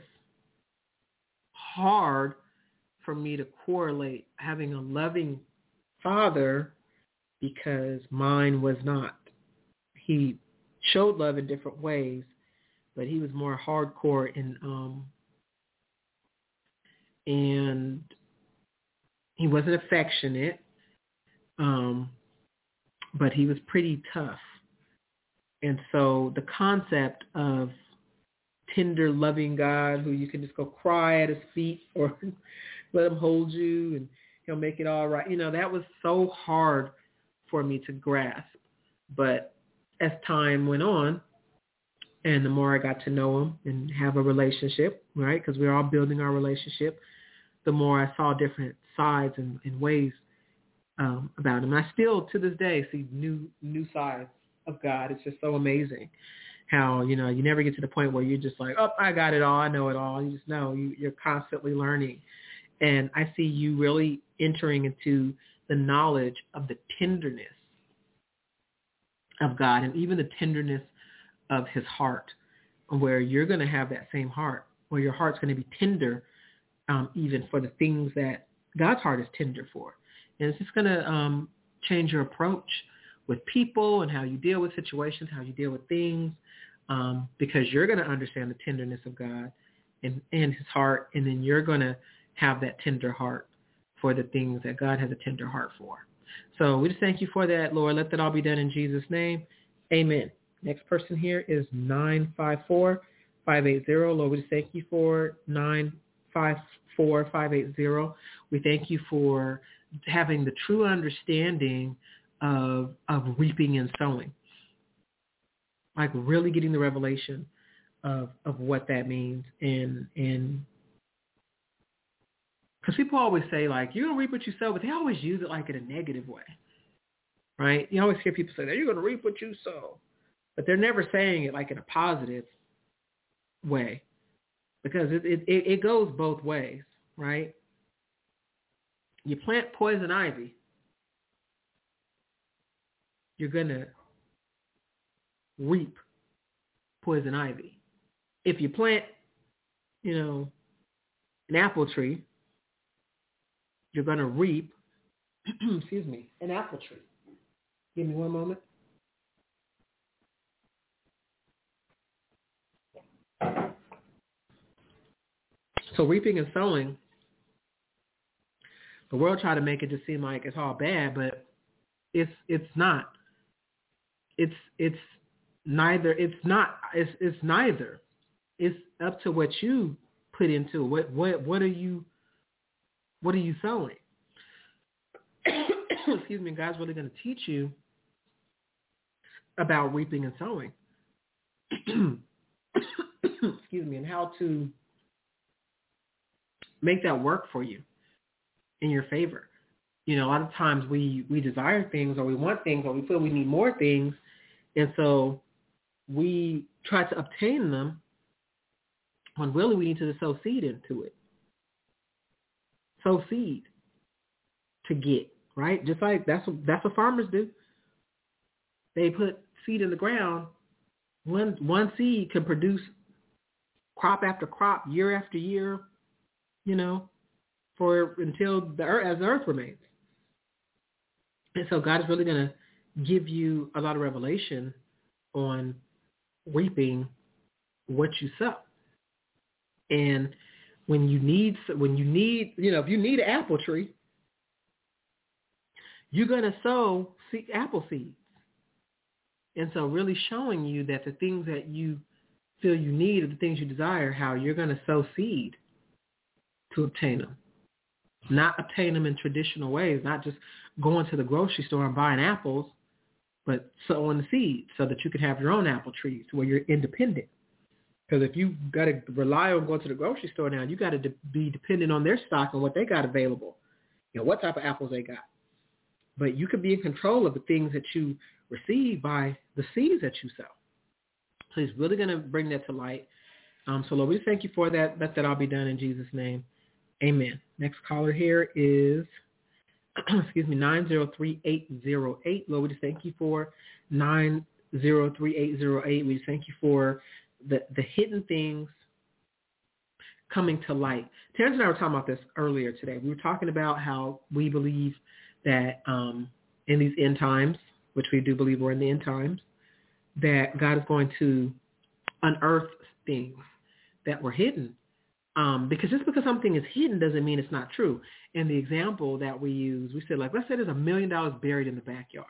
hard for me to correlate having a loving father because mine was not. He showed love in different ways, but he was more hardcore in, um, and he wasn't affectionate, um, but he was pretty tough. And so the concept of tender, loving God who you can just go cry at his feet or let him hold you and he'll make it all right. You know, that was so hard for me to grasp. But as time went on and the more I got to know him and have a relationship, right, because we're all building our relationship, the more I saw different sides and, and ways um, about him. And I still, to this day, see new new sides of God. It's just so amazing how, you know, you never get to the point where you're just like, oh, I got it all. I know it all. You just know you, you're constantly learning. And I see you really entering into the knowledge of the tenderness of God and even the tenderness of his heart, where you're going to have that same heart, where your heart's going to be tender um, even for the things that God's heart is tender for. And it's just going to um, change your approach with people and how you deal with situations, how you deal with things, um, because you're going to understand the tenderness of God and, and his heart, and then you're going to have that tender heart for the things that God has a tender heart for. So we just thank you for that, Lord. Let that all be done in Jesus' name. Amen. Next person here is nine five four, five eight zero. Lord, we just thank you for nine five four, five eight zero. We thank you for having the true understanding of of reaping and sowing, like really getting the revelation of of what that means. And and because people always say, like, you're going to reap what you sow, but they always use it like in a negative way, right? You always hear people say that you're going to reap what you sow, but they're never saying it like in a positive way, because it it, it goes both ways, right? You plant poison ivy, you're going to reap poison ivy. If you plant, you know, an apple tree, you're going to reap, excuse me, an apple tree. Give me one moment. So reaping and sowing, the world tried to make it just seem like it's all bad, but it's it's not. It's it's neither. It's not. It's it's neither. It's up to what you put into it. What what what are you what are you sowing? Excuse me. God's really going to teach you about reaping and sowing. Excuse me, and how to make that work for you in your favor. You know, a lot of times we, we desire things or we want things or we feel we need more things. And so we try to obtain them when really we need to sow seed into it. Sow seed to get, right? Just like that's what, that's what farmers do. They put seed in the ground. One, one seed can produce crop after crop, year after year, you know, for until the earth, as the earth remains. And so God is really going to give you a lot of revelation on reaping what you sow. And when you need, when you need, you know, if you need an apple tree, you're going to sow seed, apple seeds. And so really showing you that the things that you feel you need are the things you desire, how you're going to sow seed to obtain them. Not obtain them in traditional ways, not just going to the grocery store and buying apples, but sowing the seed so that you can have your own apple trees where you're independent. Because if you got to rely on going to the grocery store now, you got to de- be dependent on their stock and what they got available, you know, what type of apples they got. But you can be in control of the things that you receive by the seeds that you sow. So he's really going to bring that to light. Um, so Lord, we thank you for that. Let that all be done in Jesus' name. Amen. Next caller here is, excuse me, nine zero three eight zero eight. Lord, we just thank you for nine zero three eight zero eight. We just thank you for the, the hidden things coming to light. Terrence and I were talking about this earlier today. We were talking about how we believe that um, in these end times, which we do believe we're in the end times, that God is going to unearth things that were hidden. Um, because just because something is hidden doesn't mean it's not true. And the example that we use, we said, like, let's say there's a million dollars buried in the backyard.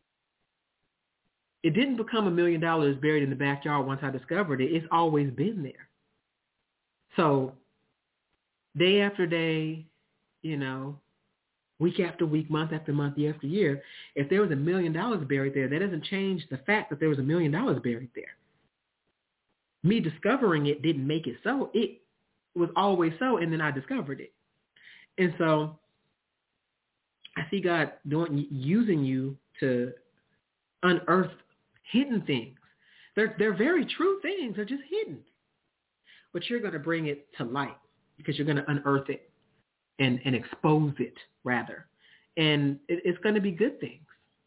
It didn't become a million dollars buried in the backyard once I discovered it. It's always been there. So day after day, you know, week after week, month after month, year after year, if there was a million dollars buried there, that doesn't change the fact that there was a million dollars buried there. Me discovering it didn't make it so. It was always so, and then I discovered it. And so I see God doing, using you to unearth hidden things. They're, they're very true things. They're just hidden. But you're going to bring it to light because you're going to unearth it and, and expose it, rather. And it, it's going to be good things,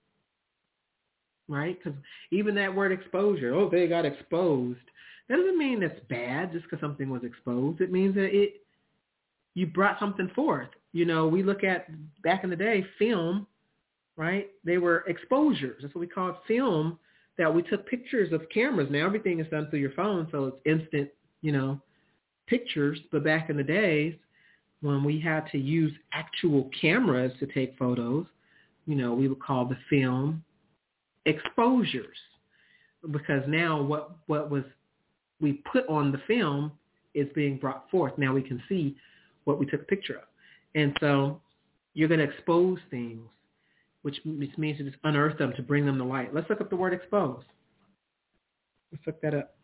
right? Because even that word exposure, oh, they got exposed. That doesn't mean that's bad just because something was exposed. It means that it you brought something forth. You know, we look at, back in the day, film, right? They were exposures. That's what we called film, that we took pictures of cameras. Now everything is done through your phone, so it's instant, you know, pictures. But back in the days, when we had to use actual cameras to take photos, you know, we would call the film exposures. Because now what, what was we put on the film is being brought forth. Now we can see what we took a picture of. And so you're going to expose things, which means to just unearth them, to bring them to light. Let's look up the word expose. Let's look that up.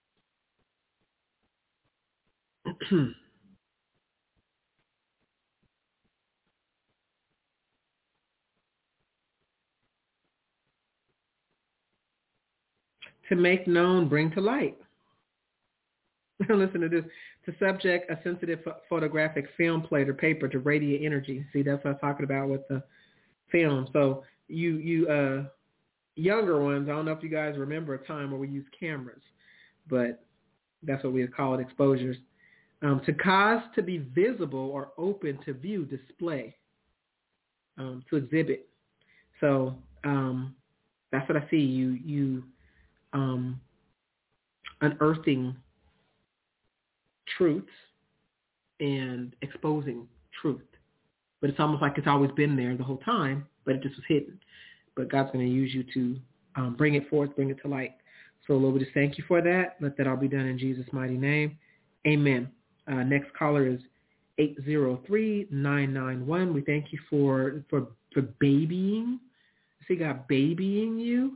To make known, bring to light. Listen to this. To subject a sensitive ph- photographic film plate or paper to radiate energy. See, that's what I'm talking about with the film. So you, you uh, younger ones, I don't know if you guys remember a time where we used cameras, but that's what we call it, exposures. Um, to cause to be visible or open to view, display, um, to exhibit. So um, that's what I see. You you um, unearthing truths and exposing truth. But it's almost like it's always been there the whole time, but it just was hidden. But God's going to use you to um, bring it forth, bring it to light. So Lord, we just thank you for that. Let that all be done in Jesus' mighty name. Amen. Uh, next caller is eight zero three, nine nine one. We thank you for for for babying. See God babying you.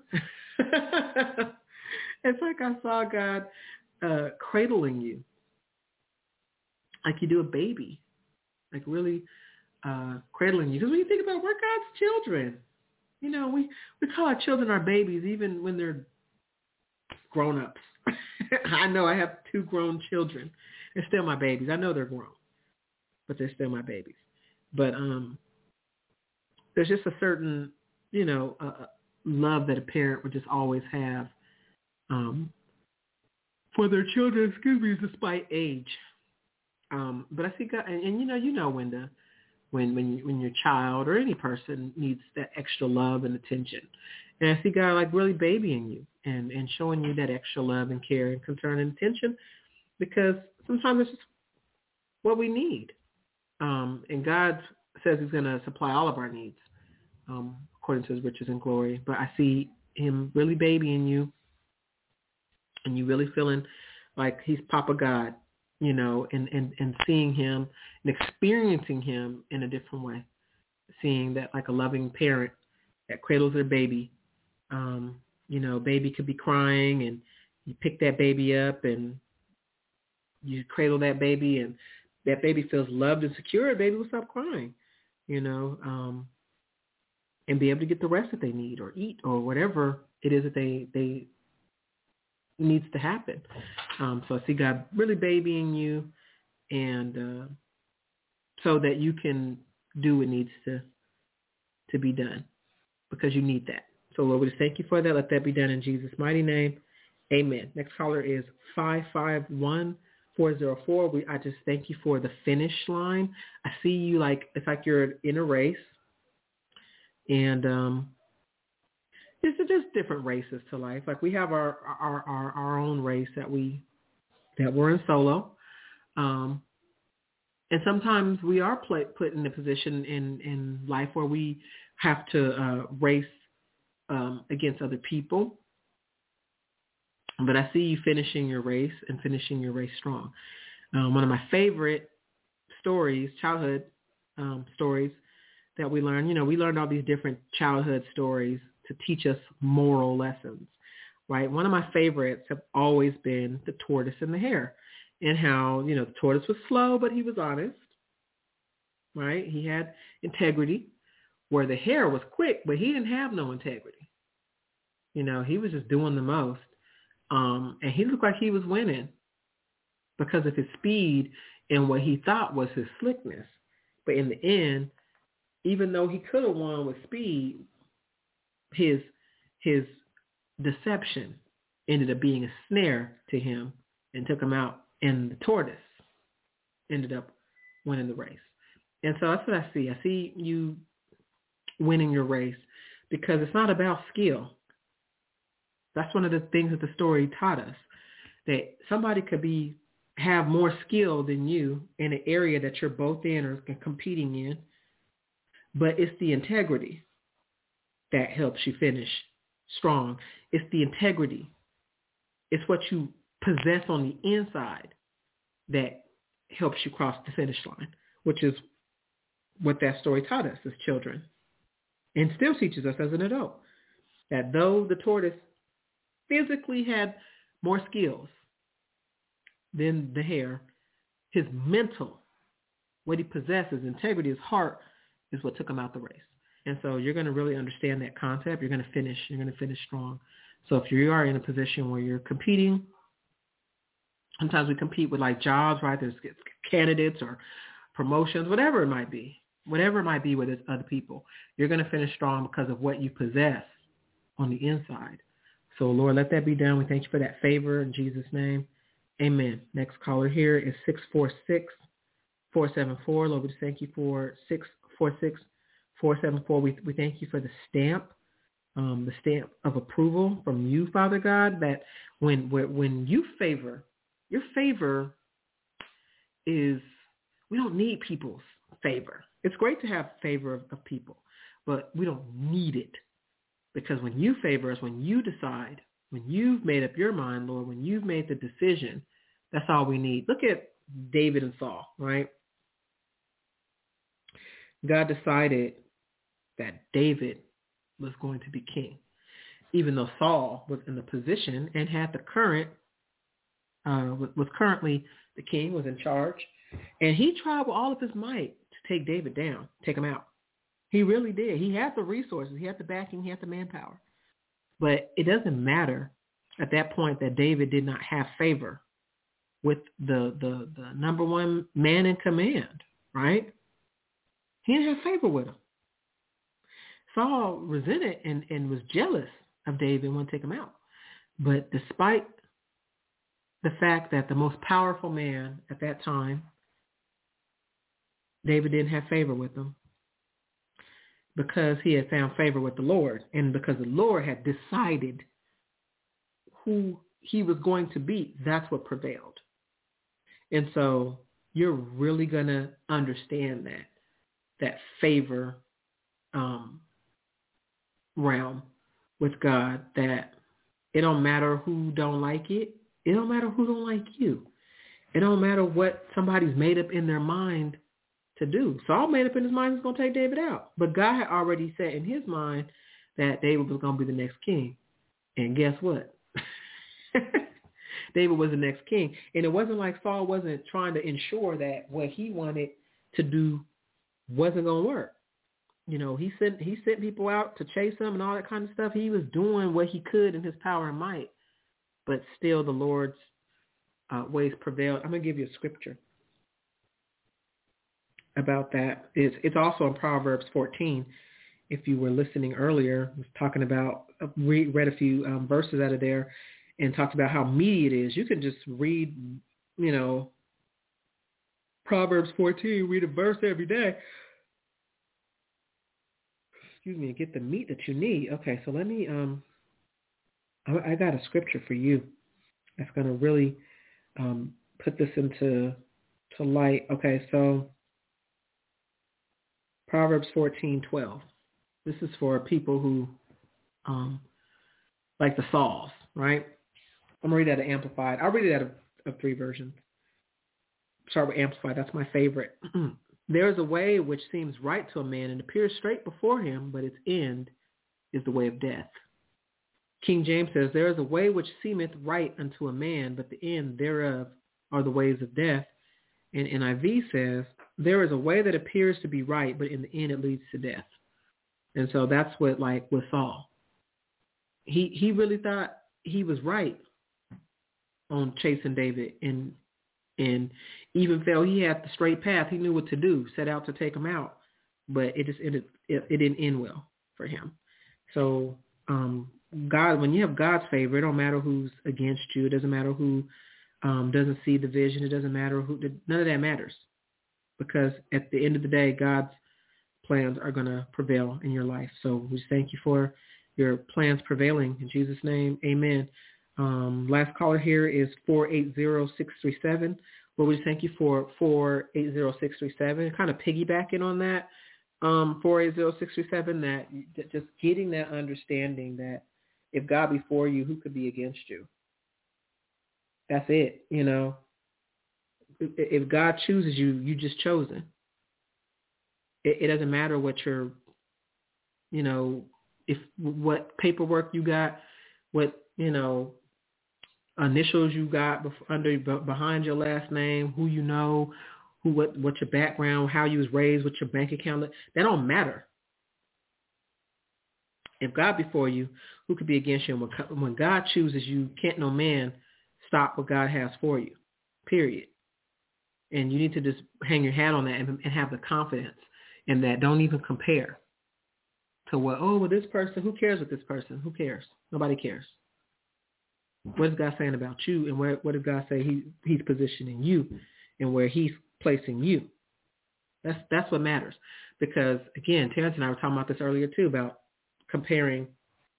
It's like I saw God uh, cradling you, like you do a baby, like really uh, cradling you. Because when you think about it, we're God's children. You know, we, we call our children our babies even when they're grown-ups. I know I have two grown children. They're still my babies. I know they're grown, but they're still my babies. But um, there's just a certain, you know, uh, love that a parent would just always have um, for their children, excuse me, despite age. Um, but I see God, and, and you know, you know, Wenda, when when you, when your child or any person needs that extra love and attention, and I see God like really babying you and, and showing you that extra love and care and concern and attention, because sometimes it's just what we need. Um, and God says He's going to supply all of our needs um, according to His riches and glory. But I see Him really babying you, and you really feeling like He's Papa God, you know, and, and, and seeing Him and experiencing Him in a different way, seeing that like a loving parent that cradles their baby. Um, you know, baby could be crying, and you pick that baby up and you cradle that baby, and that baby feels loved and secure. Baby will stop crying, you know, um, and be able to get the rest that they need or eat or whatever it is that they, they needs to happen. Um, so I see God really babying you, and uh, so that you can do what needs to to be done, because you need that. So Lord, we just thank you for that. Let that be done in Jesus' mighty name. Amen. Next caller is five five one, four zero four. We, I just thank you for the finish line. I see you like, it's like you're in a race, and um, it's just different races to life. Like we have our, our, our, our own race that we, that we're in solo. Um, and sometimes we are play, put in a position in, in life where we have to uh, race um, against other people. But I see you finishing your race and finishing your race strong. Um, one of my favorite stories, childhood um, stories that we learned, you know, we learned all these different childhood stories to teach us moral lessons, right? One of my favorites have always been the tortoise and the hare, and how, you know, the tortoise was slow, but he was honest, right? He had integrity, where the hare was quick, but he didn't have no integrity. You know, he was just doing the most. Um, and he looked like he was winning because of his speed and what he thought was his slickness. But in the end, even though he could have won with speed, his his deception ended up being a snare to him and took him out, and the tortoise ended up winning the race. And so that's what I see. I see you winning your race because it's not about skill. That's one of the things that the story taught us, that somebody could be have more skill than you in an area that you're both in or competing in, but it's the integrity that helps you finish strong. It's the integrity. It's what you possess on the inside that helps you cross the finish line, which is what that story taught us as children and still teaches us as an adult, that though the tortoise physically had more skills than the hare, his mental, what he possesses, integrity, his heart, is what took him out the race. And so you're going to really understand that concept. You're going to finish. You're going to finish strong. So if you are in a position where you're competing, sometimes we compete with like jobs, right? There's candidates or promotions, whatever it might be, whatever it might be with other people. You're going to finish strong because of what you possess on the inside. So Lord, let that be done. We thank you for that favor in Jesus' name. Amen. Next caller here is six four six, four seven four. Lord, we just thank you for six four six, four seven four. We, we thank you for the stamp um, the stamp of approval from you, Father God, that when when you favor, your favor is, we don't need people's favor. It's great to have favor of, of people, but we don't need it, because when you favor us, when you decide, when you've made up your mind, Lord, when you've made the decision, that's all we need. Look at David and Saul, right? God decided that David was going to be king, even though Saul was in the position and had the current, uh, was currently the king, was in charge. And he tried with all of his might to take David down, take him out. He really did. He had the resources. He had the backing. He had the manpower. But it doesn't matter at that point that David did not have favor with the, the, the number one man in command, right? He didn't have favor with him. Saul resented and, and was jealous of David and wanted to take him out. But despite the fact that the most powerful man at that time, David didn't have favor with him, because he had found favor with the Lord, and because the Lord had decided who he was going to be, that's what prevailed. And so you're really going to understand that, that favor um, realm with God, that it don't matter who don't like it. It don't matter who don't like you. It don't matter what somebody's made up in their mind to do. Saul made up in his mind he's going to take David out. But God had already said in his mind that David was going to be the next king. And guess what? David was the next king. And it wasn't like Saul wasn't trying to ensure that what he wanted to do wasn't going to work. You know, he sent he sent people out to chase him and all that kind of stuff. He was doing what he could in his power and might. But still the Lord's uh, ways prevailed. I'm going to give you a scripture about that. It's, it's also in Proverbs fourteen. If you were listening earlier, I was talking about, we read a few um, verses out of there and talked about how meaty it is. You can just read, you know, Proverbs fourteen, read a verse every day. Excuse me, and get the meat that you need. Okay, so let me, um, I, I got a scripture for you that's going to really um, put this into to light. Okay, so Proverbs fourteen twelve. This is for people who, um, like the Sauls, right? I'm going to read that Amplified. I'll read it out of, of three versions. Start with Amplified. That's my favorite. There is a way which seems right to a man and appears straight before him, but its end is the way of death. King James says, there is a way which seemeth right unto a man, but the end thereof are the ways of death. And N I V says, there is a way that appears to be right, but in the end it leads to death. And so that's what, like, with Saul. He he really thought he was right on chasing David, and and even though he had the straight path, he knew what to do, set out to take him out, but it just ended, it, it didn't end well for him. So um, God, when you have God's favor, it don't matter who's against you. It doesn't matter who um, doesn't see the vision. It doesn't matter who. None of that matters, because at the end of the day, God's plans are going to prevail in your life. So we thank you for your plans prevailing. In Jesus' name, amen. Um, last caller here is four eight zero, six three seven. Well, we thank you for four eight zero, six three seven. Kind of piggybacking on that, um, four eight zero, six three seven, that just getting that understanding that if God be for you, who could be against you? That's it, you know. If God chooses you, you just chosen. It, it doesn't matter what your, you know, if what paperwork you got, what, you know, initials you got under behind your last name, who you know, who what what your background, how you was raised, what your bank account, that don't matter. If God before you, who could be against you? And when God chooses you, can't no man stop what God has for you, period. And you need to just hang your hat on that and, and have the confidence in that. Don't even compare to what, oh, well, this person, who cares with this person? Who cares? Nobody cares. What is God saying about you, and where, what does God say he, he's positioning you and where he's placing you? That's that's what matters. Because, again, Terrence and I were talking about this earlier, too, about comparing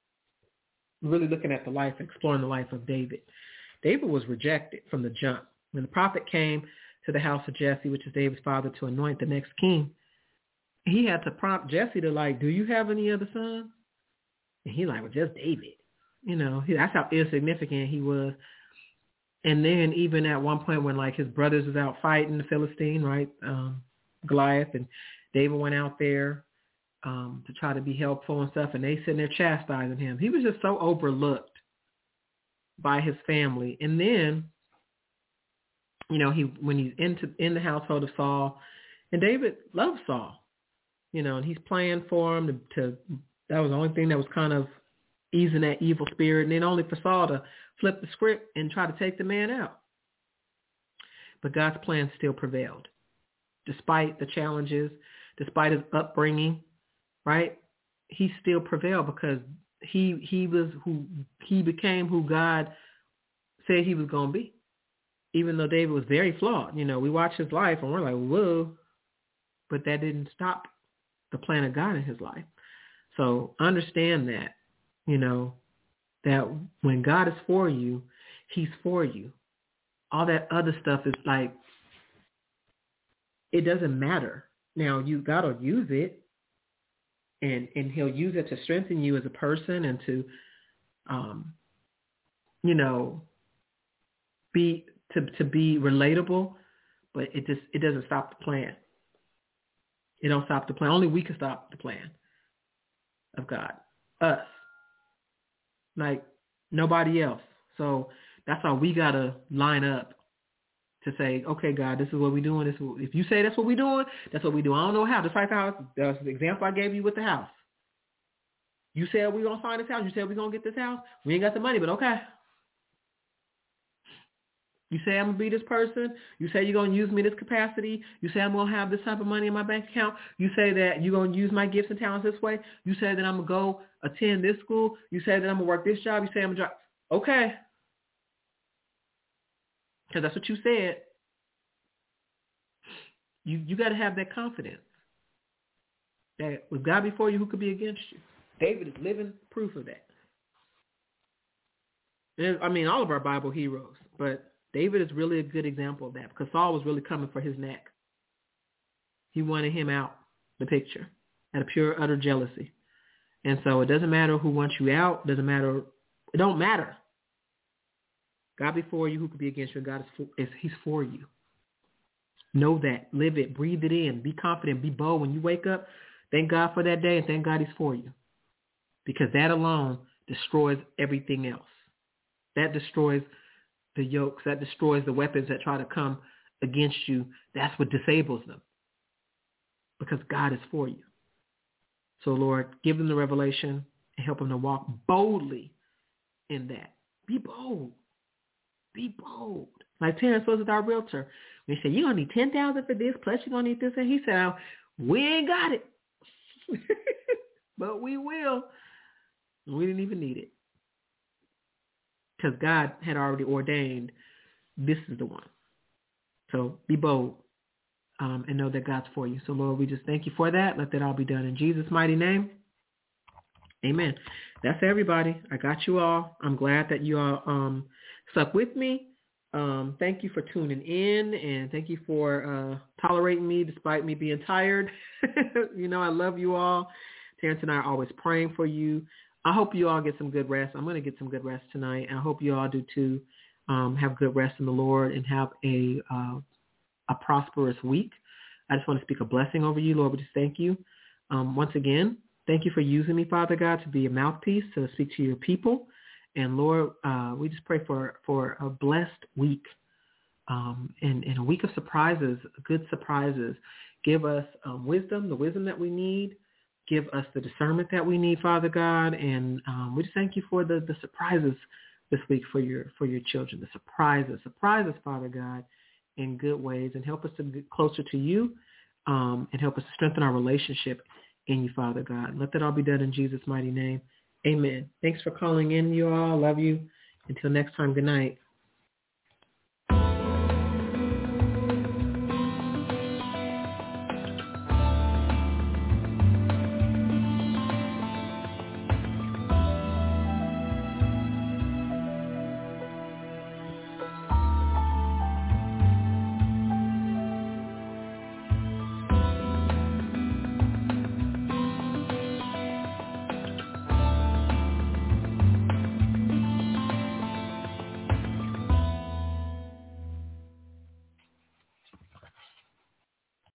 really looking at the life, exploring the life of David. David was rejected from the jump. When the prophet came to the house of Jesse, which is David's father, to anoint the next king, he had to prompt Jesse to like, do you have any other sons? And he like, well, just David. You know, he, that's how insignificant he was. And then even at one point when like his brothers was out fighting the Philistine, right, um, Goliath, and David went out there um, to try to be helpful and stuff, and they sitting there chastising him. He was just so overlooked by his family. And then, you know, he when he's into in the household of Saul, and David loved Saul, you know, and he's playing for him to, to that was the only thing that was kind of easing that evil spirit, and then only for Saul to flip the script and try to take the man out. But God's plan still prevailed, despite the challenges, despite his upbringing, right? He still prevailed because he he was who he became who God said he was going to be. Even though David was very flawed, you know, we watch his life and we're like, whoa, but that didn't stop the plan of God in his life. So understand that, you know, that when God is for you, he's for you. All that other stuff is like, it doesn't matter. Now, you God will use it, and, and he'll use it to strengthen you as a person and to, um, you know, be to, to be relatable, but it just it doesn't stop the plan. It don't stop the plan. Only we can stop the plan of God. Us. Like nobody else. So that's why we got to line up to say, okay, God, this is what we're doing. This is what, if you say that's what we're doing, that's what we do. I don't know how. Just like how that's the example I gave you with the house. You said we're going to find this house. You said we're going to get this house. We ain't got the money, but okay. You say I'm going to be this person. You say you're going to use me this capacity. You say I'm going to have this type of money in my bank account. You say that you're going to use my gifts and talents this way. You say that I'm going to go attend this school. You say that I'm going to work this job. You say I'm going to drive. Okay. Because that's what you said. You you got to have that confidence that with God before you, who could be against you? David is living proof of that. And, I mean, all of our Bible heroes, but David is really a good example of that because Saul was really coming for his neck. He wanted him out the picture out of pure, utter jealousy. And so it doesn't matter who wants you out. It doesn't matter. It don't matter. God before you, who could be against you? God is, for, is he's for you. Know that. Live it. Breathe it in. Be confident. Be bold. When you wake up, thank God for that day and thank God he's for you. Because that alone destroys everything else. That destroys the yokes. That destroys the weapons that try to come against you. That's what disables them. Because God is for you. So, Lord, give them the revelation and help them to walk boldly in that. Be bold. Be bold. Like Terrence was with our realtor. We said, you're going to need ten thousand dollars for this, plus you're going to need this. And he said, we ain't got it. But we will. We didn't even need it. Because God had already ordained this is the one. So be bold um, and know that God's for you. So, Lord, we just thank you for that. Let that all be done in Jesus' mighty name. Amen. That's everybody. I got you all. I'm glad that you all um, stuck with me. Um, thank you for tuning in, and thank you for uh, tolerating me despite me being tired. You know, I love you all. Terrence and I are always praying for you. I hope you all get some good rest. I'm going to get some good rest tonight. I hope you all do too. Um, have good rest in the Lord and have a uh, a prosperous week. I just want to speak a blessing over you, Lord. We just thank you. Um, once again, thank you for using me, Father God, to be a mouthpiece, to speak to your people. And Lord, uh, we just pray for, for a blessed week um, and, and a week of surprises, good surprises. Give us um, wisdom, the wisdom that we need. Give us the discernment that we need, Father God. And um, we just thank you for the, the surprises this week for your for your children, the surprises. Surprise us, Father God, in good ways, and help us to get closer to you um, and help us to strengthen our relationship in you, Father God. Let that all be done in Jesus' mighty name. Amen. Thanks for calling in, you all. Love you. Until next time, good night.